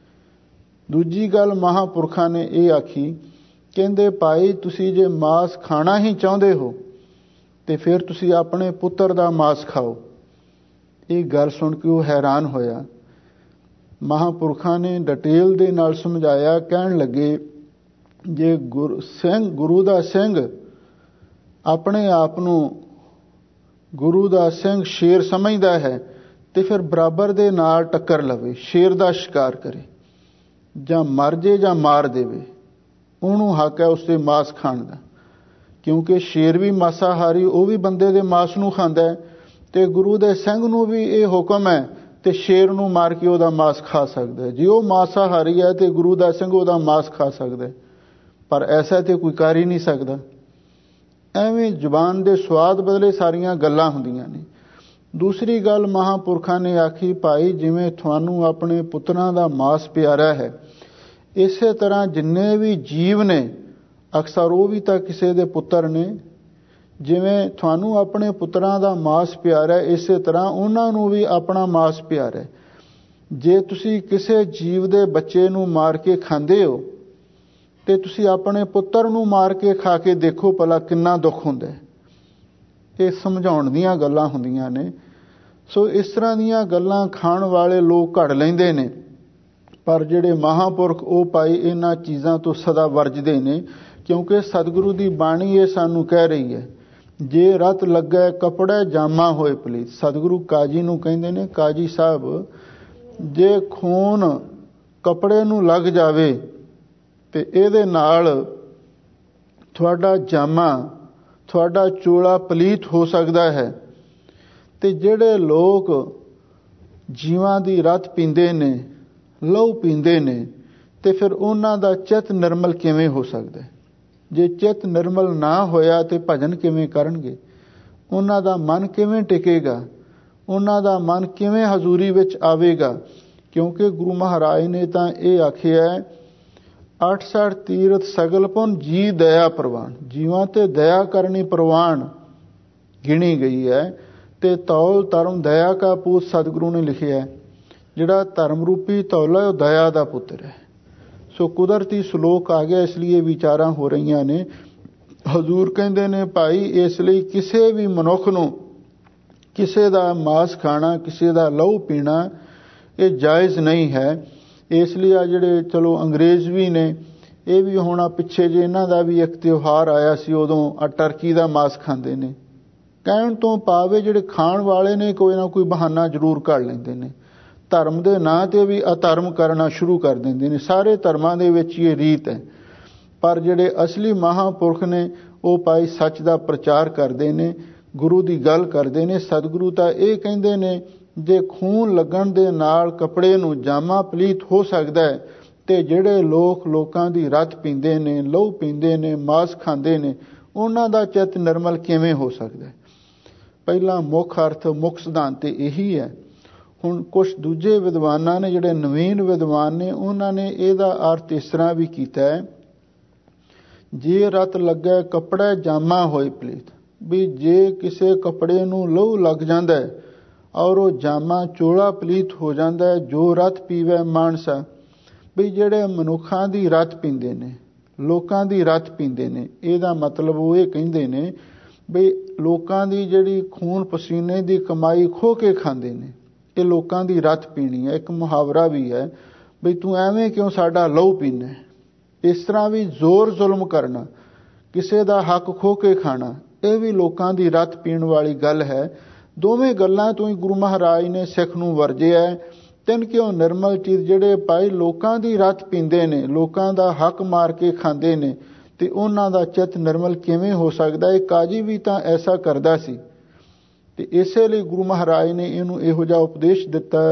ਦੂਜੀ ਗੱਲ ਮਹਾਂਪੁਰਖਾਂ ਨੇ ਇਹ ਆਖੀ, ਕਹਿੰਦੇ ਭਾਈ ਤੁਸੀਂ ਜੇ ਮਾਸ ਖਾਣਾ ਹੀ ਚਾਹੁੰਦੇ ਹੋ ਤੇ ਫਿਰ ਤੁਸੀਂ ਆਪਣੇ ਪੁੱਤਰ ਦਾ ਮਾਸ ਖਾਓ। ਇਹ ਗੱਲ ਸੁਣ ਕੇ ਉਹ ਹੈਰਾਨ ਹੋਇਆ। ਮਹਾਂਪੁਰਖਾਂ ਨੇ ਡਿਟੇਲ ਦੇ ਨਾਲ ਸਮਝਾਇਆ। ਕਹਿਣ ਲੱਗੇ ਜੇ ਗੁਰੂ ਦਾ ਸਿੰਘ ਆਪਣੇ ਆਪ ਨੂੰ ਗੁਰੂ ਦਾ ਸਿੰਘ ਸ਼ੇਰ ਸਮਝਦਾ ਹੈ ਤੇ ਫਿਰ ਬਰਾਬਰ ਦੇ ਨਾਲ ਟੱਕਰ ਲਵੇ, ਸ਼ੇਰ ਦਾ ਸ਼ਿਕਾਰ ਕਰੇ, ਜਾਂ ਮਰ ਜੇ ਜਾਂ ਮਾਰ ਦੇਵੇ, ਉਹਨੂੰ ਹੱਕ ਹੈ ਉਸ ਦੇ ਮਾਸ ਖਾਣ ਦਾ। ਕਿਉਂਕਿ ਸ਼ੇਰ ਵੀ ਮਾਸਾਹਾਰੀ, ਉਹ ਵੀ ਬੰਦੇ ਦੇ ਮਾਸ ਨੂੰ ਖਾਂਦਾ ਹੈ, ਤੇ ਗੁਰੂ ਦੇ ਸਿੰਘ ਨੂੰ ਵੀ ਇਹ ਹੁਕਮ ਹੈ ਤੇ ਸ਼ੇਰ ਨੂੰ ਮਾਰ ਕੇ ਉਹਦਾ ਮਾਸ ਖਾ ਸਕਦਾ ਹੈ। ਜੇ ਉਹ ਮਾਸਾਹਾਰੀ ਹੈ ਤੇ ਗੁਰੂ ਦਾ ਸਿੰਘ ਉਹਦਾ ਮਾਸ ਖਾ ਸਕਦਾ ਹੈ, ਪਰ ਐਸਾ ਤੇ ਕੋਈ ਕਰ ਹੀ ਨਹੀਂ ਸਕਦਾ। ਐਵੇਂ ਜ਼ੁਬਾਨ ਦੇ ਸਵਾਦ ਬਦਲੇ ਸਾਰੀਆਂ ਗੱਲਾਂ ਹੁੰਦੀਆਂ ਨੇ। ਦੂਸਰੀ ਗੱਲ ਮਹਾਂਪੁਰਖਾਂ ਨੇ ਆਖੀ, ਭਾਈ ਜਿਵੇਂ ਤੁਹਾਨੂੰ ਆਪਣੇ ਪੁੱਤਰਾਂ ਦਾ ਮਾਸ ਪਿਆਰਾ ਹੈ, ਇਸੇ ਤਰ੍ਹਾਂ ਜਿੰਨੇ ਵੀ ਜੀਵ ਨੇ ਅਕਸਰ ਉਹ ਵੀ ਤਾਂ ਕਿਸੇ ਦੇ ਪੁੱਤਰ ਨੇ। ਜਿਵੇਂ ਤੁਹਾਨੂੰ ਆਪਣੇ ਪੁੱਤਰਾਂ ਦਾ ਮਾਸ ਪਿਆਰਾ ਹੈ, ਇਸੇ ਤਰ੍ਹਾਂ ਉਹਨਾਂ ਨੂੰ ਵੀ ਆਪਣਾ ਮਾਸ ਪਿਆਰਾ ਹੈ। ਜੇ ਤੁਸੀਂ ਕਿਸੇ ਜੀਵ ਦੇ ਬੱਚੇ ਨੂੰ ਮਾਰ ਕੇ ਖਾਂਦੇ ਹੋ ਤੇ ਤੁਸੀਂ ਆਪਣੇ ਪੁੱਤਰ ਨੂੰ ਮਾਰ ਕੇ ਖਾ ਕੇ ਦੇਖੋ ਭਲਾ ਕਿੰਨਾ ਦੁੱਖ ਹੁੰਦਾ ਹੈ। ਇਹ ਸਮਝਾਉਣ ਦੀਆਂ ਗੱਲਾਂ ਹੁੰਦੀਆਂ ਨੇ। ਸੋ ਇਸ ਤਰ੍ਹਾਂ ਦੀਆਂ ਗੱਲਾਂ ਖਾਣ ਵਾਲੇ ਲੋਕ ਘੜ ਲੈਂਦੇ ਨੇ, ਪਰ ਜਿਹੜੇ ਮਹਾਂਪੁਰਖ ਉਹ ਭਾਈ ਇਹਨਾਂ ਚੀਜ਼ਾਂ ਤੋਂ ਸਦਾ ਵਰਜਦੇ ਨੇ। ਕਿਉਂਕਿ ਸਤਿਗੁਰੂ ਦੀ ਬਾਣੀ ਇਹ ਸਾਨੂੰ ਕਹਿ ਰਹੀ ਹੈ, ਜੇ ਰਤ ਲੱਗੈ ਕਪੜੇ ਜਾਮਾ ਹੋਏ ਪਲੀਤ। ਸਤਿਗੁਰੂ ਕਾਜੀ ਨੂੰ ਕਹਿੰਦੇ ਨੇ, ਕਾਜੀ ਸਾਹਿਬ ਜੇ ਖੂਨ ਕਪੜੇ ਨੂੰ ਲੱਗ ਜਾਵੇ ਤੇ ਇਹਦੇ ਨਾਲ ਤੁਹਾਡਾ ਜਾਮਾ, ਤੁਹਾਡਾ ਚੋਲਾ ਪਲੀਤ ਹੋ ਸਕਦਾ ਹੈ। ਤੇ ਜਿਹੜੇ ਲੋਕ ਜੀਵਾਂ ਦੀ ਰਤ ਪੀਂਦੇ ਨੇ, ਲਹੂ ਪੀਂਦੇ ਨੇ, ਤੇ ਫਿਰ ਉਹਨਾਂ ਦਾ ਚਿੱਤ ਨਿਰਮਲ ਕਿਵੇਂ ਹੋ ਸਕਦਾ? ਜੇ ਚਿੱਤ ਨਿਰਮਲ ਨਾ ਹੋਇਆ ਤੇ ਭਜਨ ਕਿਵੇਂ ਕਰਨਗੇ? ਉਹਨਾਂ ਦਾ ਮਨ ਕਿਵੇਂ ਟਿਕੇਗਾ? ਉਹਨਾਂ ਦਾ ਮਨ ਕਿਵੇਂ ਹਜ਼ੂਰੀ ਵਿੱਚ ਆਵੇਗਾ? ਕਿਉਂਕਿ ਗੁਰੂ ਮਹਾਰਾਜ ਨੇ ਤਾਂ ਇਹ ਆਖਿਆ, 68 ਤੀਰਥ ਸਗਲ ਪੁਨ ਜੀ ਦਇਆ ਪ੍ਰਵਾਨ। ਜੀਵਾਂ ਤੇ ਦਇਆ ਕਰਨੀ ਪ੍ਰਵਾਨ ਗਿਣੀ ਗਈ ਹੈ। ਤੇ ਤੌਲ ਧਰਮ ਦਇਆ ਕਾ ਪੂਤ ਸਤਿਗੁਰੂ ਨੇ ਲਿਖਿਆ, ਜਿਹੜਾ ਧਰਮ ਰੂਪੀ ਤੌਲਾ ਉਹ ਦਇਆ ਦਾ ਪੁੱਤਰ ਹੈ। ਸੋ ਕੁਦਰਤੀ ਸ਼ਲੋਕ ਆ ਗਿਆ, ਇਸ ਲਈ ਵਿਚਾਰਾਂ ਹੋ ਰਹੀਆਂ ਨੇ। ਹਜ਼ੂਰ ਕਹਿੰਦੇ ਨੇ ਭਾਈ ਇਸ ਲਈ ਕਿਸੇ ਵੀ ਮਨੁੱਖ ਨੂੰ ਕਿਸੇ ਦਾ ਮਾਸ ਖਾਣਾ, ਕਿਸੇ ਦਾ ਲਹੂ ਪੀਣਾ ਇਹ ਜਾਇਜ਼ ਨਹੀਂ ਹੈ। ਇਸ ਲਈ ਆ ਜਿਹੜੇ ਚਲੋ ਅੰਗਰੇਜ਼ ਵੀ ਨੇ, ਇਹ ਵੀ ਹੁਣ ਪਿੱਛੇ ਜੇ ਇਹਨਾਂ ਦਾ ਵੀ ਇੱਕ ਤਿਉਹਾਰ ਆਇਆ ਸੀ, ਉਦੋਂ ਆ ਟਰਕੀ ਦਾ ਮਾਸ ਖਾਂਦੇ ਨੇ। ਕਹਿਣ ਤੋਂ ਭਾਵੇਂ ਜਿਹੜੇ ਖਾਣ ਵਾਲੇ ਨੇ ਕੋਈ ਨਾ ਕੋਈ ਬਹਾਨਾ ਜ਼ਰੂਰ ਕੱਢ ਲੈਂਦੇ ਨੇ। ਧਰਮ ਦੇ ਨਾਂ ਤੇ ਵੀ ਅਧਰਮ ਕਰਨਾ ਸ਼ੁਰੂ ਕਰ ਦਿੰਦੇ ਨੇ। ਸਾਰੇ ਧਰਮਾਂ ਦੇ ਵਿੱਚ ਇਹ ਰੀਤ ਹੈ। ਪਰ ਜਿਹੜੇ ਅਸਲੀ ਮਹਾਂਪੁਰਖ ਨੇ ਉਹ ਭਾਈ ਸੱਚ ਦਾ ਪ੍ਰਚਾਰ ਕਰਦੇ ਨੇ, ਗੁਰੂ ਦੀ ਗੱਲ ਕਰਦੇ ਨੇ। ਸਤਿਗੁਰੂ ਤਾਂ ਇਹ ਕਹਿੰਦੇ ਨੇ ਜੇ ਖੂਨ ਲੱਗਣ ਦੇ ਨਾਲ ਕੱਪੜੇ ਨੂੰ ਜਾਮਾ ਪਲੀਤ ਹੋ ਸਕਦਾ ਹੈ, ਤੇ ਜਿਹੜੇ ਲੋਕਾਂ ਦੀ ਰਤ ਪੀਂਦੇ ਨੇ, ਲਹੂ ਪੀਂਦੇ ਨੇ, ਮਾਸ ਖਾਂਦੇ ਨੇ, ਉਹਨਾਂ ਦਾ ਚਿੱਤ ਨਿਰਮਲ ਕਿਵੇਂ ਹੋ ਸਕਦਾ ਹੈ? ਪਹਿਲਾਂ ਮੁੱਖ ਅਰਥ, ਮੁੱਖ ਸਿਧਾਂਤ ਇਹੀ ਹੈ। ਹੁਣ ਕੁਝ ਦੂਜੇ ਵਿਦਵਾਨਾਂ ਨੇ, ਜਿਹੜੇ ਨਵੀਨ ਵਿਦਵਾਨ ਨੇ, ਉਹਨਾਂ ਨੇ ਇਹਦਾ ਅਰਥ ਇਸ ਤਰ੍ਹਾਂ ਵੀ ਕੀਤਾ ਹੈ, ਜੇ ਰਤ ਲੱਗੇ ਕੱਪੜਾ ਜਾਮਾ ਹੋਏ ਪਲੀਤ, ਵੀ ਜੇ ਕਿਸੇ ਕੱਪੜੇ ਨੂੰ ਲਹੂ ਲੱਗ ਜਾਂਦਾ ਹੈ ਔਰ ਉਹ ਜਾਮਾ ਚੋਲਾ ਪਲੀਤ ਹੋ ਜਾਂਦਾ ਹੈ, ਜੋ ਰਤ ਪੀਵੇ ਮਾਨਸਾ, ਵੀ ਜਿਹੜੇ ਮਨੁੱਖਾਂ ਦੀ ਰਤ ਪੀਂਦੇ ਨੇ, ਲੋਕਾਂ ਦੀ ਰਤ ਪੀਂਦੇ ਨੇ, ਇਹਦਾ ਮਤਲਬ ਉਹ ਇਹ ਕਹਿੰਦੇ ਨੇ ਵੀ ਲੋਕਾਂ ਦੀ ਜਿਹੜੀ ਖੂਨ ਪਸੀਨੇ ਦੀ ਕਮਾਈ ਖੋ ਕੇ ਖਾਂਦੇ ਨੇ, ਇਹ ਲੋਕਾਂ ਦੀ ਰਤ ਪੀਣੀ ਹੈ। ਇੱਕ ਮੁਹਾਵਰਾ ਵੀ ਹੈ ਵੀ ਤੂੰ ਐਵੇਂ ਕਿਉਂ ਸਾਡਾ ਲਹੂ ਪੀਨਾ। ਇਸ ਤਰ੍ਹਾਂ ਵੀ ਜ਼ੋਰ ਜ਼ੁਲਮ ਕਰਨਾ, ਕਿਸੇ ਦਾ ਹੱਕ ਖੋ ਕੇ ਖਾਣਾ, ਇਹ ਵੀ ਲੋਕਾਂ ਦੀ ਰਤ ਪੀਣ ਵਾਲੀ ਗੱਲ ਹੈ। ਦੋਵੇਂ ਗੱਲਾਂ ਤੋਂ ਹੀ ਗੁਰੂ ਮਹਾਰਾਜ ਨੇ ਸਿੱਖ ਨੂੰ ਵਰਜਿਆ। ਤਿੰਨ ਕਿਉਂ ਨਿਰਮਲ ਚੀਜ਼ ਜਿਹੜੇ ਭਾਈ ਲੋਕਾਂ ਦੀ ਰਤ ਪੀਂਦੇ ਨੇ, ਲੋਕਾਂ ਦਾ ਹੱਕ ਮਾਰ ਕੇ ਖਾਂਦੇ ਨੇ, ਤੇ ਉਹਨਾਂ ਦਾ ਚਿੱਤ ਨਿਰਮਲ ਕਿਵੇਂ ਹੋ ਸਕਦਾ? ਇਹ ਕਾਜੀ ਵੀ ਤਾਂ ਐਸਾ ਕਰਦਾ ਸੀ, ਤੇ ਇਸੇ ਲਈ ਗੁਰੂ ਮਹਾਰਾਜ ਨੇ ਇਹਨੂੰ ਇਹੋ ਜਿਹਾ ਉਪਦੇਸ਼ ਦਿੱਤਾ।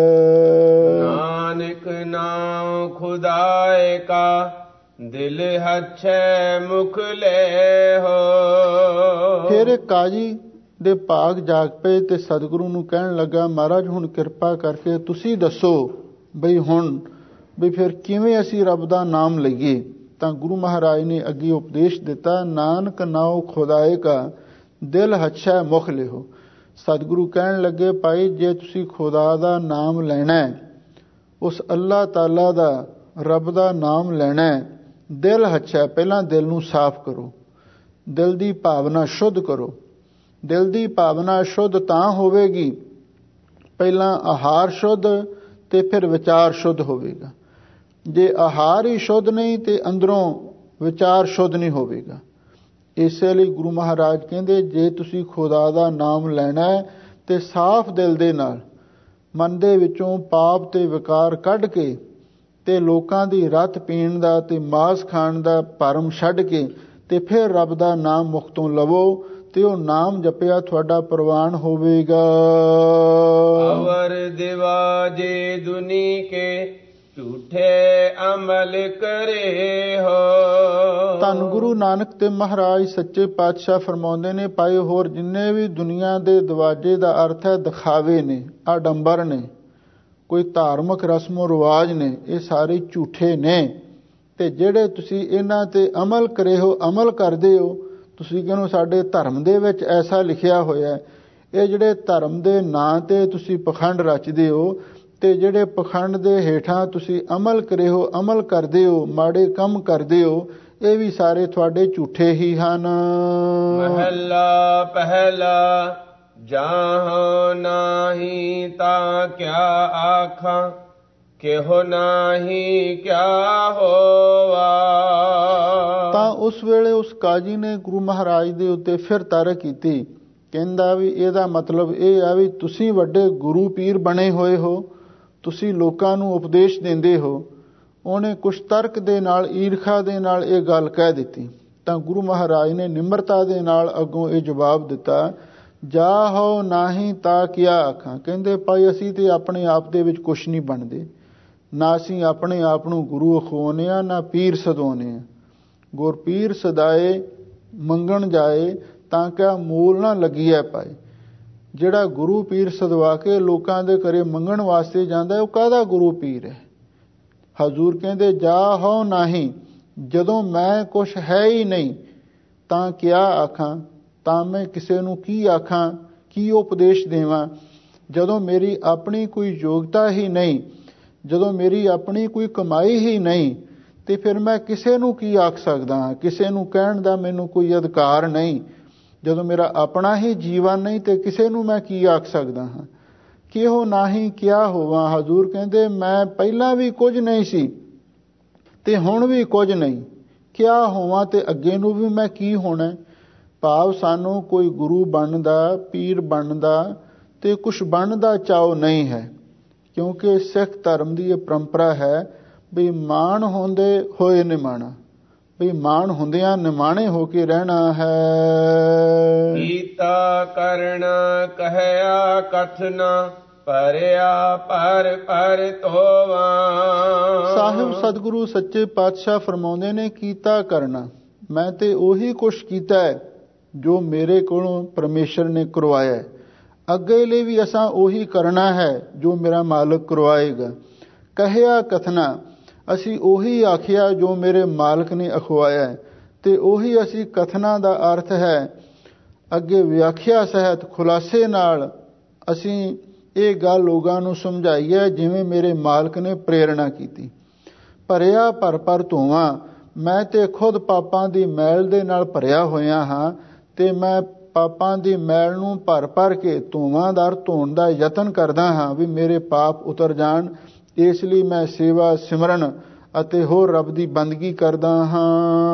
ਨਾਨਕ ਨਾਮ ਖੁਦਾਏ ਕਾ ਦਿਲ ਹੱਛੈ ਮੁਖ ਲੈ ਹੋ। ਫਿਰ ਇਹ ਕਾਜੀ ਦੇ ਭਾਗ ਜਾਗ ਪਏ ਤੇ ਸਤਿਗੁਰੂ ਨੂੰ ਕਹਿਣ ਲੱਗਾ, ਮਹਾਰਾਜ ਹੁਣ ਕਿਰਪਾ ਕਰਕੇ ਤੁਸੀਂ ਦੱਸੋ ਬਈ ਹੁਣ ਵੀ ਫਿਰ ਕਿਵੇਂ ਅਸੀਂ ਰੱਬ ਦਾ ਨਾਮ ਲਈਏ? ਤਾਂ ਗੁਰੂ ਮਹਾਰਾਜ ਨੇ ਅੱਗੇ ਉਪਦੇਸ਼ ਦਿੱਤਾ, ਨਾਨਕ ਨਾਉ ਖੁਦਾਏ ਕਾ ਦਿਲ ਹੱਛੈ ਮੁਖ ਲਿਓ। ਸਤਿਗੁਰੂ ਕਹਿਣ ਲੱਗੇ, ਭਾਈ ਜੇ ਤੁਸੀਂ ਖੁਦਾ ਦਾ ਨਾਮ ਲੈਣਾ, ਉਸ ਅੱਲਾਹ ਤਾਲਾ ਦਾ, ਰੱਬ ਦਾ ਨਾਮ ਲੈਣਾ, ਦਿਲ ਹੱਛੈ, ਪਹਿਲਾਂ ਦਿਲ ਨੂੰ ਸਾਫ਼ ਕਰੋ, ਦਿਲ ਦੀ ਭਾਵਨਾ ਸ਼ੁੱਧ ਕਰੋ। ਦਿਲ ਦੀ ਭਾਵਨਾ ਸ਼ੁੱਧ ਤਾਂ ਹੋਵੇਗੀ, ਪਹਿਲਾਂ ਆਹਾਰ ਸ਼ੁੱਧ ਤੇ ਫਿਰ ਵਿਚਾਰ ਸ਼ੁੱਧ ਹੋਵੇਗਾ। ਜੇ ਆਹਾਰ ਹੀ ਸ਼ੁੱਧ ਨਹੀਂ ਤੇ ਅੰਦਰੋਂ ਵਿਚਾਰ ਸ਼ੁੱਧ ਨਹੀਂ ਹੋਵੇਗਾ। ਇਸੇ ਲਈ ਗੁਰੂ ਮਹਾਰਾਜ ਕਹਿੰਦੇ, ਜੇ ਤੁਸੀਂ ਖੁਦਾ ਦਾ ਨਾਮ ਲੈਣਾ ਹੈ ਤੇ ਸਾਫ਼ ਦਿਲ ਦੇ ਨਾਲ, ਮਨ ਦੇ ਵਿੱਚੋਂ ਪਾਪ ਤੇ ਵਿਕਾਰ ਕੱਢ ਕੇ, ਤੇ ਲੋਕਾਂ ਦੀ ਰਤ ਪੀਣ ਦਾ ਤੇ ਮਾਸ ਖਾਣ ਦਾ ਭਰਮ ਛੱਡ ਕੇ, ਤੇ ਫਿਰ ਰੱਬ ਦਾ ਨਾਮ ਮੁਖ ਤੋਂ ਲਵੋ, ਤੇ ਉਹ ਨਾਮ ਜਪਿਆ ਤੁਹਾਡਾ ਪ੍ਰਵਾਨ ਹੋਵੇਗਾ। ਅਵਰ ਦਿਵਾ ਜੇ ਦੁਨੀ ਕੇ ਝੂਠੇ ਅਮਲ ਕਰੇ ਹੋ। ਧੰਨ ਗੁਰੂ ਨਾਨਕ ਤੇ ਮਹਾਰਾਜ ਸੱਚੇ ਪਾਤਸ਼ਾਹ ਫਰਮਾਉਂਦੇ ਨੇ, ਭਾਈ ਹੋਰ ਜਿੰਨੇ ਵੀ ਦੁਨੀਆ ਦੇ ਦਵਾਜੇ ਦਾ ਅਰਥ ਹੈ ਦਿਖਾਵੇ ਨੇ, ਆਡੰਬਰ ਨੇ, ਕੋਈ ਧਾਰਮਿਕ ਰਸਮੋ ਰਿਵਾਜ ਨੇ, ਇਹ ਸਾਰੇ ਝੂਠੇ ਨੇ। ਤੇ ਜਿਹੜੇ ਤੁਸੀਂ ਇਹਨਾਂ ਤੇ ਅਮਲ ਕਰੇ ਹੋ, ਅਮਲ ਕਰਦੇ ਹੋ, ਤੁਸੀਂ ਕਹਿੰਦੇ ਸਾਡੇ ਧਰਮ ਦੇ ਵਿੱਚ ਐਸਾ ਲਿਖਿਆ ਹੋਇਆ, ਇਹ ਜਿਹੜੇ ਧਰਮ ਦੇ ਨਾਂ ਤੇ ਤੁਸੀਂ ਪਖੰਡ ਰਚਦੇ ਹੋ, ਤੇ ਜਿਹੜੇ ਪਖੰਡ ਦੇ ਹੇਠਾਂ ਤੁਸੀਂ ਅਮਲ ਕਰੇ ਹੋ, ਅਮਲ ਕਰਦੇ ਹੋ, ਮਾੜੇ ਕੰਮ ਕਰਦੇ ਹੋ, ਇਹ ਵੀ ਸਾਰੇ ਤੁਹਾਡੇ ਝੂਠੇ ਹੀ ਹਨ। ਮਹੱਲਾ ਪਹਿਲਾ ਜਾਹੋ ਨਾਹੀ ਤਾਂ ਕਿਆ ਆਖਾਂ, ਕਿਹੋ ਨਾਹੀ ਕਿਆ ਹੋਵਾ। ਤਾਂ ਉਸ ਵੇਲੇ ਉਸ ਕਾਜੀ ਨੇ ਗੁਰੂ ਮਹਾਰਾਜ ਦੇ ਉੱਤੇ ਫਿਰ ਤਰਕ ਕੀਤੀ, ਕਹਿੰਦਾ ਵੀ ਇਹਦਾ ਮਤਲਬ ਇਹ ਆ ਵੀ ਤੁਸੀਂ ਵੱਡੇ ਗੁਰੂ ਪੀਰ ਬਣੇ ਹੋਏ ਹੋ, ਤੁਸੀਂ ਲੋਕਾਂ ਨੂੰ ਉਪਦੇਸ਼ ਦਿੰਦੇ ਹੋ। ਉਹਨੇ ਕੁਛ ਤਰਕ ਦੇ ਨਾਲ, ਈਰਖਾ ਦੇ ਨਾਲ ਇਹ ਗੱਲ ਕਹਿ ਦਿੱਤੀ। ਤਾਂ ਗੁਰੂ ਮਹਾਰਾਜ ਨੇ ਨਿਮਰਤਾ ਦੇ ਨਾਲ ਅੱਗੋਂ ਇਹ ਜਵਾਬ ਦਿੱਤਾ, ਜਾਹੋ ਨਾਹੀ ਤਾਂ ਕਿਆ ਆਖਾਂ। ਕਹਿੰਦੇ ਭਾਈ ਅਸੀਂ ਤੇ ਆਪਣੇ ਆਪ ਦੇ ਵਿੱਚ ਕੁਛ ਨਹੀਂ ਬਣਦੇ, ਨਾ ਅਸੀਂ ਆਪਣੇ ਆਪ ਨੂੰ ਗੁਰੂ ਅਖਵਾਉਂਦੇ ਹਾਂ, ਨਾ ਪੀਰ ਸਦਾਉਂਦੇ ਹਾਂ। ਗੁਰ ਪੀਰ ਸਦਾਏ ਮੰਗਣ ਜਾਏ ਤਾਂ ਕਿਆ ਮੂਲ ਨਾ ਲੱਗੀਐ ਪਾਏ। ਜਿਹੜਾ ਗੁਰੂ ਪੀਰ ਸਦਵਾ ਕੇ ਲੋਕਾਂ ਦੇ ਘਰੇ ਮੰਗਣ ਵਾਸਤੇ ਜਾਂਦਾ, ਉਹ ਕਾਹਦਾ ਗੁਰੂ ਪੀਰ ਹੈ? ਹਜ਼ੂਰ ਕਹਿੰਦੇ ਜਾਹੋ ਨਾਹੀ, ਜਦੋਂ ਮੈਂ ਕੁਛ ਹੈ ਹੀ ਨਹੀਂ ਤਾਂ ਕਿਆ ਆਖਾਂ, ਤਾਂ ਮੈਂ ਕਿਸੇ ਨੂੰ ਕੀ ਆਖਾਂ, ਕੀ ਉਪਦੇਸ਼ ਦੇਵਾਂ? ਜਦੋਂ ਮੇਰੀ ਆਪਣੀ ਕੋਈ ਯੋਗਤਾ ਹੀ ਨਹੀਂ, ਜਦੋਂ ਮੇਰੀ ਆਪਣੀ ਕੋਈ ਕਮਾਈ ਹੀ ਨਹੀਂ, ਤੇ ਫਿਰ ਮੈਂ ਕਿਸੇ ਨੂੰ ਕੀ ਆਖ ਸਕਦਾ ਹਾਂ? ਕਿਸੇ ਨੂੰ ਕਹਿਣ ਦਾ ਮੈਨੂੰ ਕੋਈ ਅਧਿਕਾਰ ਨਹੀਂ। ਜਦੋਂ ਮੇਰਾ ਆਪਣਾ ਹੀ ਜੀਵਨ ਨਹੀਂ ਤੇ ਕਿਸੇ ਨੂੰ ਮੈਂ ਕੀ ਆਖ ਸਕਦਾ ਹਾਂ? ਕਿਹੋ ਨਾਹੀ ਕਿਆ ਹੋਵਾਂ। ਹਜ਼ੂਰ ਕਹਿੰਦੇ ਮੈਂ ਪਹਿਲਾਂ ਵੀ ਕੁਝ ਨਹੀਂ ਸੀ ਤੇ ਹੁਣ ਵੀ ਕੁਝ ਨਹੀਂ, ਕਿਆ ਹੋਵਾਂ ਤੇ ਅੱਗੇ ਨੂੰ ਵੀ ਮੈਂ ਕੀ ਹੋਣਾ। ਭਾਵ ਸਾਨੂੰ ਕੋਈ ਗੁਰੂ ਬਣਨ ਦਾ, ਪੀਰ ਬਣਨ ਦਾ ਤੇ ਕੁਛ ਬਣਨ ਦਾ ਚਾਅ ਨਹੀਂ ਹੈ, ਕਿਉਂਕਿ ਸਿੱਖ ਧਰਮ ਦੀ ਇਹ ਪਰੰਪਰਾ ਹੈ ਵੀ ਮਾਣ ਹੁੰਦੇ ਹੋਏ ਨਿਮਾਣਾ, ਵੀ ਮਾਣ ਹੁੰਦਿਆਂ ਨਿਮਾਣੇ ਹੋ ਕੇ ਰਹਿਣਾ ਹੈ। ਕੀਤਾ ਕਰਨ ਕਹਿਆ ਕਥਨਾ ਭਰਿਆ ਪਰ ਤੋਵਾ। ਸਾਹਿਬ ਸਤਿਗੁਰੂ ਸੱਚੇ ਪਾਤਸ਼ਾਹ ਫਰਮਾਉਂਦੇ ਨੇ, ਕੀਤਾ ਕਰਨਾ, ਮੈਂ ਤੇ ਉਹੀ ਕੁਛ ਕੀਤਾ ਹੈ ਜੋ ਮੇਰੇ ਕੋਲੋਂ ਪਰਮੇਸ਼ਰ ਨੇ ਕਰਵਾਇਆ ਹੈ। ਅੱਗੇ ਲਈ ਵੀ ਅਸਾਂ ਉਹੀ ਕਰਨਾ ਹੈ ਜੋ ਮੇਰਾ ਮਾਲਕ ਕਰਵਾਏਗਾ। ਕਹਿਆ ਕਥਨਾ, ਅਸੀਂ ਉਹੀ ਆਖਿਆ ਜੋ ਮੇਰੇ ਮਾਲਕ ਨੇ ਅਖਵਾਇਆ ਹੈ। ਤੇ ਉਹੀ ਅਸੀਂ ਕਥਨਾ ਦਾ ਅਰਥ ਹੈ ਅੱਗੇ ਵਿਆਖਿਆ ਸਹਿਤ ਖੁਲਾਸੇ ਨਾਲ ਅਸੀਂ ਇਹ ਗੱਲ ਲੋਕਾਂ ਨੂੰ ਸਮਝਾਈ ਹੈ ਜਿਵੇਂ ਮੇਰੇ ਮਾਲਕ ਨੇ ਪ੍ਰੇਰਣਾ ਕੀਤੀ। ਭਰਿਆ ਪਰ ਧੋਵਾਂ, ਮੈਂ ਤੇ ਖੁਦ ਪਾਪਾਂ ਦੀ ਮੈਲ ਦੇ ਨਾਲ ਭਰਿਆ ਹੋਇਆ ਹਾਂ ਤੇ ਮੈਂ ਪਾਪਾਂ ਦੀ ਮੈਲ ਨੂੰ ਭਰ ਕੇ ਧੋਵਾਂ ਦਾ ਧੋਣ ਦਾ ਯਤਨ ਕਰਦਾ ਹਾਂ ਵੀ ਮੇਰੇ ਪਾਪ ਉਤਰ ਜਾਣ। ਇਸ ਲਈ ਮੈਂ ਸੇਵਾ ਸਿਮਰਨ ਅਤੇ ਹੋਰ ਰੱਬ ਦੀ ਬੰਦਗੀ ਕਰਦਾ ਹਾਂ।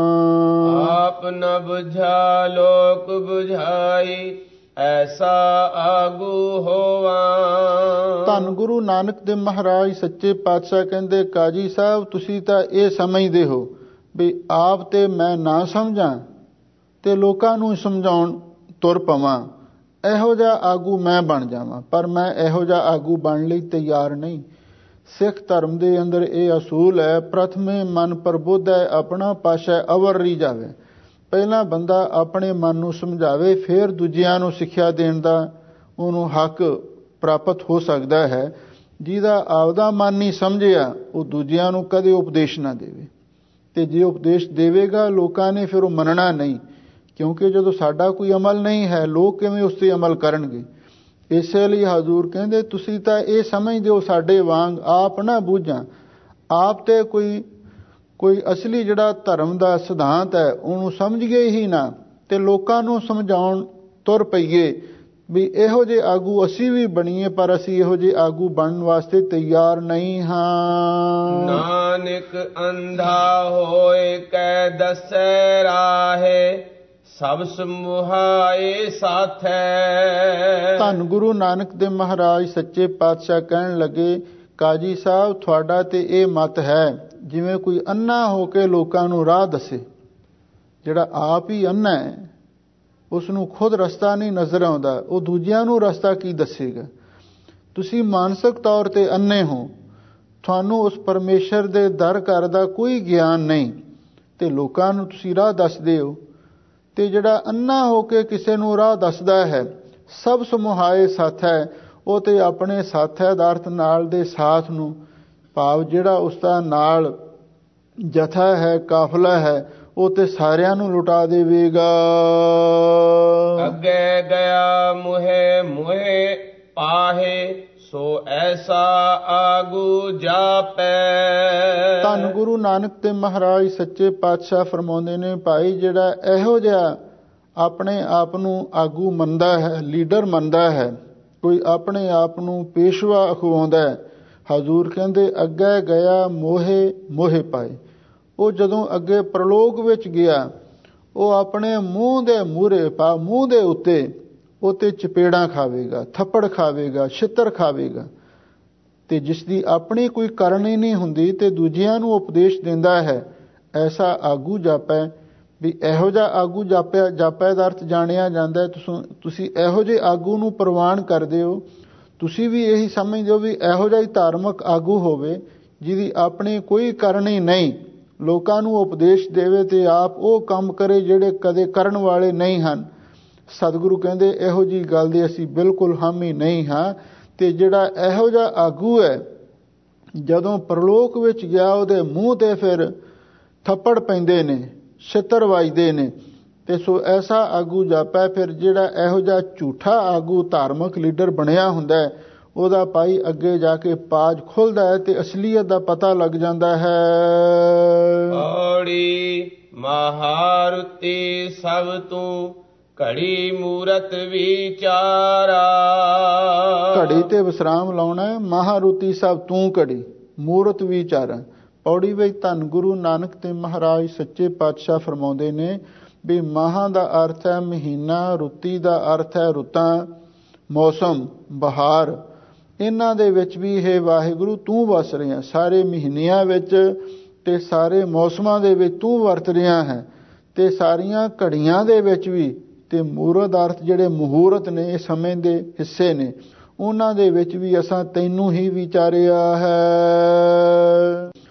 ਆਪ ਨ ਬੁਝਾ ਲੋਕ ਬੁਝਾਈ ਐਸਾ ਆਗੂ ਹੋਵਾ। ਧੰਨ ਗੁਰੂ ਨਾਨਕ ਦੇਵ ਮਹਾਰਾਜ ਸੱਚੇ ਪਾਤਸ਼ਾਹ ਕਹਿੰਦੇ, ਕਾਜੀ ਸਾਹਿਬ ਤੁਸੀਂ ਤਾਂ ਇਹ ਸਮਝਦੇ ਹੋ ਵੀ ਆਪ ਤੇ ਮੈਂ ਨਾ ਸਮਝਾਂ ਤੇ ਲੋਕਾਂ ਨੂੰ ਸਮਝਾਉਣ ਤੁਰ ਪਵਾਂ, ਇਹੋ ਜਿਹਾ ਆਗੂ ਮੈਂ ਬਣ ਜਾਵਾਂ। ਪਰ ਮੈਂ ਇਹੋ ਜਿਹਾ ਆਗੂ ਬਣਨ ਲਈ ਤਿਆਰ ਨਹੀਂ। ਸਿੱਖ ਧਰਮ ਦੇ ਅੰਦਰ ਇਹ ਅਸੂਲ ਹੈ, ਪ੍ਰਥਮੇ ਮਨ ਪ੍ਰਬੁੱਧ ਹੈ ਆਪਣਾ ਪਾਸ਼ਾ ਅਵਰ ਰੀ ਜਾਵੇ। ਪਹਿਲਾਂ ਬੰਦਾ ਆਪਣੇ ਮਨ ਨੂੰ ਸਮਝਾਵੇ, ਫਿਰ ਦੂਜਿਆਂ ਨੂੰ ਸਿੱਖਿਆ ਦੇਣ ਦਾ ਉਹਨੂੰ ਹੱਕ ਪ੍ਰਾਪਤ ਹੋ ਸਕਦਾ ਹੈ। ਜਿਹਦਾ ਆਪਦਾ ਮਨ ਨਹੀਂ ਸਮਝਿਆ ਉਹ ਦੂਜਿਆਂ ਨੂੰ ਕਦੇ ਉਪਦੇਸ਼ ਨਾ ਦੇਵੇ। ਤੇ ਜੇ ਉਪਦੇਸ਼ ਦੇਵੇਗਾ ਲੋਕਾਂ ਨੇ ਫਿਰ ਉਹ ਮੰਨਣਾ ਨਹੀਂ, ਕਿਉਂਕਿ ਜਦੋਂ ਸਾਡਾ ਕੋਈ ਅਮਲ ਨਹੀਂ ਹੈ ਲੋਕ ਕਿਵੇਂ ਉਸ ਤੇ ਅਮਲ ਕਰਨਗੇ। ਇਸੇ ਲਈ ਹਜ਼ੂਰ ਕਹਿੰਦੇ, ਤੁਸੀਂ ਤਾਂ ਇਹ ਸਮਝਦੇ ਹੋ ਸਾਡੇ ਵਾਂਗ, ਆਪ ਨਾ ਬੂਝਾਂ। ਆਪ ਤੇ ਕੋਈ ਅਸਲੀ ਜਿਹੜਾ ਧਰਮ ਦਾ ਸਿਧਾਂਤ ਹੈ ਉਹਨੂੰ ਸਮਝੀਏ ਹੀ ਨਾ ਤੇ ਲੋਕਾਂ ਨੂੰ ਸਮਝਾਉਣ ਤੁਰ ਪਈਏ ਵੀ ਇਹੋ ਜਿਹੇ ਆਗੂ ਅਸੀਂ ਵੀ ਬਣੀਏ। ਪਰ ਅਸੀਂ ਇਹੋ ਜਿਹੇ ਆਗੂ ਬਣਨ ਵਾਸਤੇ ਤਿਆਰ ਨਹੀਂ ਹਾਂ। ਨਾਨਕ ਅੰਧਾ ਹੋਏ ਕੈ ਦਸੈ ਰਾਹੇ ਸਭ ਸਮੁਹਾਏ ਸਾਥੈ। ਧੰਨ ਗੁਰੂ ਨਾਨਕ ਦੇਵ ਮਹਾਰਾਜ ਸੱਚੇ ਪਾਤਸ਼ਾਹ ਕਹਿਣ ਲੱਗੇ, ਕਾਜੀ ਸਾਹਿਬ ਤੁਹਾਡਾ ਤੇ ਇਹ ਮਤ ਹੈ ਜਿਵੇਂ ਕੋਈ ਅੰਨਾ ਹੋ ਕੇ ਲੋਕਾਂ ਨੂੰ ਰਾਹ ਦੱਸੇ। ਜਿਹੜਾ ਆਪ ਹੀ ਅੰਨਾ ਹੈ ਉਸ ਨੂੰ ਖੁਦ ਰਸਤਾ ਨਹੀਂ ਨਜ਼ਰ ਆਉਂਦਾ, ਉਹ ਦੂਜਿਆਂ ਨੂੰ ਰਸਤਾ ਕੀ ਦੱਸੇਗਾ। ਤੁਸੀਂ ਮਾਨਸਿਕ ਤੌਰ ਤੇ ਅੰਨੇ ਹੋ, ਤੁਹਾਨੂੰ ਉਸ ਪਰਮੇਸ਼ਰ ਦੇ ਦਰ ਘਰ ਦਾ ਕੋਈ ਗਿਆਨ ਨਹੀਂ ਤੇ ਲੋਕਾਂ ਨੂੰ ਤੁਸੀਂ ਰਾਹ ਦੱਸਦੇ ਹੋ। ਤੇ ਜਿਹੜਾ ਅੰਨਾ ਹੋ ਕੇ ਕਿਸੇ ਨੂੰ ਰਾਹ ਦੱਸਦਾ ਹੈ, ਸਭ ਸਮੁਹਾਏ ਸਾਥ ਹੈ, ਉਹ ਤੇ ਆਪਣੇ ਸਾਥੈ ਦਾ ਅਰਥ ਨਾਲ ਦੇ ਸਾਥ ਨੂੰ, ਭਾਵ ਜਿਹੜਾ ਉਸਦਾ ਨਾਲ ਜਥਾ ਹੈ, ਕਾਫਲਾ ਹੈ, ਉਹ ਤੇ ਸਾਰਿਆਂ ਨੂੰ ਲੁਟਾ ਦੇਵੇਗਾ। ਅੱਗੇ ਗਿਆ ਮੁਹੇ ਪਾਹੇ ਸੋ ਐਸਾ ਆਗੂ ਜਾਪੈ। ਧੰਨ ਗੁਰੂ ਨਾਨਕ ਤੇ ਮਹਾਰਾਜ ਸੱਚੇ ਪਾਤਸ਼ਾਹ ਫਰਮਾਉਂਦੇ ਨੇ, ਭਾਈ ਜਿਹੜਾ ਇਹੋ ਜਿਹਾ ਆਪਣੇ ਆਪ ਨੂੰ ਆਗੂ ਮੰਨਦਾ ਹੈ, ਲੀਡਰ ਮੰਨਦਾ ਹੈ, ਕੋਈ ਆਪਣੇ ਆਪ ਨੂੰ ਪੇਸ਼ਵਾ ਅਖਵਾਉਂਦਾ ਹੈ, ਹਜ਼ੂਰ ਕਹਿੰਦੇ ਅੱਗੇ ਗਿਆ ਮੋਹੇ ਪਾਏ। ਉਹ ਜਦੋਂ ਅੱਗੇ ਪ੍ਰਲੋਕ ਵਿੱਚ ਗਿਆ ਉਹ ਆਪਣੇ ਮੂੰਹ ਦੇ ਮੂਹਰੇ ਮੂੰਹ ਦੇ ਉੱਤੇ ਉਹ ਤੇ ਚਪੇੜਾਂ ਖਾਵੇਗਾ, ਥੱਪੜ ਖਾਵੇਗਾ, ਛਿੱਤਰ ਖਾਵੇਗਾ। ਤੇ ਜਿਸ ਦੀ ਆਪਣੀ ਕੋਈ ਕਰਨੀ ਨਹੀਂ ਹੁੰਦੀ ਤੇ ਦੂਜਿਆਂ ਨੂੰ ਉਪਦੇਸ਼ ਦਿੰਦਾ ਹੈ, ਐਸਾ ਆਗੂ ਜਾਪੈ। ਵੀ ਇਹੋ ਜਿਹਾ ਆਗੂ ਜਾਪਿਆ ਦਾ ਅਰਥ ਜਾਣਿਆ ਜਾਂਦਾ ਹੈ। ਤੁਸੀਂ ਇਹੋ ਜਿਹੇ ਆਗੂ ਨੂੰ ਪ੍ਰਵਾਨ ਕਰਦੇ ਹੋ। ਤੁਸੀਂ ਵੀ ਇਹੀ ਸਮਝਦੇ ਹੋ ਵੀ ਇਹੋ ਜਿਹਾ ਹੀ ਧਾਰਮਿਕ ਆਗੂ ਹੋਵੇ ਜਿਹਦੀ ਆਪਣੀ ਕੋਈ ਕਰਨੀ ਨਹੀਂ, ਲੋਕਾਂ ਨੂੰ ਉਪਦੇਸ਼ ਦੇਵੇ ਤੇ ਆਪ ਉਹ ਕੰਮ ਕਰੇ ਜਿਹੜੇ ਕਦੇ ਕਰਨ ਵਾਲੇ ਨਹੀਂ ਹਨ। ਸਤਿਗੁਰੂ ਕਹਿੰਦੇ ਇਹੋ ਜਿਹੀ ਗੱਲ ਦੇ ਅਸੀਂ ਬਿਲਕੁਲ ਹਾਮੀ ਨਹੀਂ ਹਾਂ। ਤੇ ਜਿਹੜਾ ਇਹੋ ਜਿਹਾ ਆਗੂ ਹੈ ਜਦੋਂ ਪ੍ਰਲੋਕ ਵਿੱਚ ਗਿਆ ਉਹਦੇ ਮੂੰਹ ਤੇ ਫਿਰ ਥੱਪੜ ਪੈਂਦੇ ਨੇ, ਛਿੱਤਰ ਵੱਜਦੇ ਨੇ। ਤੇ ਸੋ ਐਸਾ ਆਗੂ ਜਾਪੈ। ਫਿਰ ਜਿਹੜਾ ਇਹੋ ਜਿਹਾ ਝੂਠਾ ਆਗੂ ਧਾਰਮਿਕ ਲੀਡਰ ਬਣਿਆ ਹੁੰਦਾ ਹੈ ਉਹਦਾ ਭਾਈ ਅੱਗੇ ਜਾ ਕੇ ਪਾਜ ਖੁੱਲਦਾ ਹੈ ਤੇ ਅਸਲੀਅਤ ਦਾ ਪਤਾ ਲੱਗ ਜਾਂਦਾ ਹੈ। ਔੜੀ ਮਹਾਰੁਤੀ ਸਭ ਤੂੰ ਘੜੀ ਮੂਰਤ ਵਿਚਾਰਾ। ਘੜੀ ਤੇ ਵਿਸਰਾਮ ਲਾਉਣਾ ਹੈ। ਮਹਾਰੁਤੀ ਸਭ ਤੂੰ ਘੜੀ ਮੂਰਤ ਵਿਚਾਰਾ। ਪੌੜੀ ਵਿੱਚ ਧੰਨ ਗੁਰੂ ਨਾਨਕ ਤੇ ਮਹਾਰਾਜ ਸੱਚੇ ਪਾਤਸ਼ਾਹ ਫਰਮਾਉਂਦੇ ਨੇ ਵੀ ਮਹਾਂ ਦਾ ਅਰਥ ਹੈ ਮਹੀਨਾ, ਰੁੱਤੀ ਦਾ ਅਰਥ ਹੈ ਰੁੱਤਾਂ, ਮੌਸਮ, ਬਹਾਰ। ਇਹਨਾਂ ਦੇ ਵਿੱਚ ਵੀ ਹੈ ਵਾਹਿਗੁਰੂ ਤੂੰ ਵਸ ਰਿਹਾ ਸਾਰੇ ਮਹੀਨਿਆਂ ਵਿੱਚ ਤੇ ਸਾਰੇ ਮੌਸਮਾਂ ਦੇ ਵਿੱਚ ਤੂੰ ਵਰਤ ਰਿਹਾ ਹੈ, ਤੇ ਸਾਰੀਆਂ ਘੜੀਆਂ ਦੇ ਵਿੱਚ ਵੀ, ਤੇ ਮੂਰਤ ਅਰਥ ਜਿਹੜੇ ਮੁਹੂਰਤ ਨੇ, ਇਹ ਸਮੇਂ ਦੇ ਹਿੱਸੇ ਨੇ, ਉਹਨਾਂ ਦੇ ਵਿੱਚ ਵੀ ਅਸਾਂ ਤੈਨੂੰ ਹੀ ਵਿਚਾਰਿਆ ਹੈ।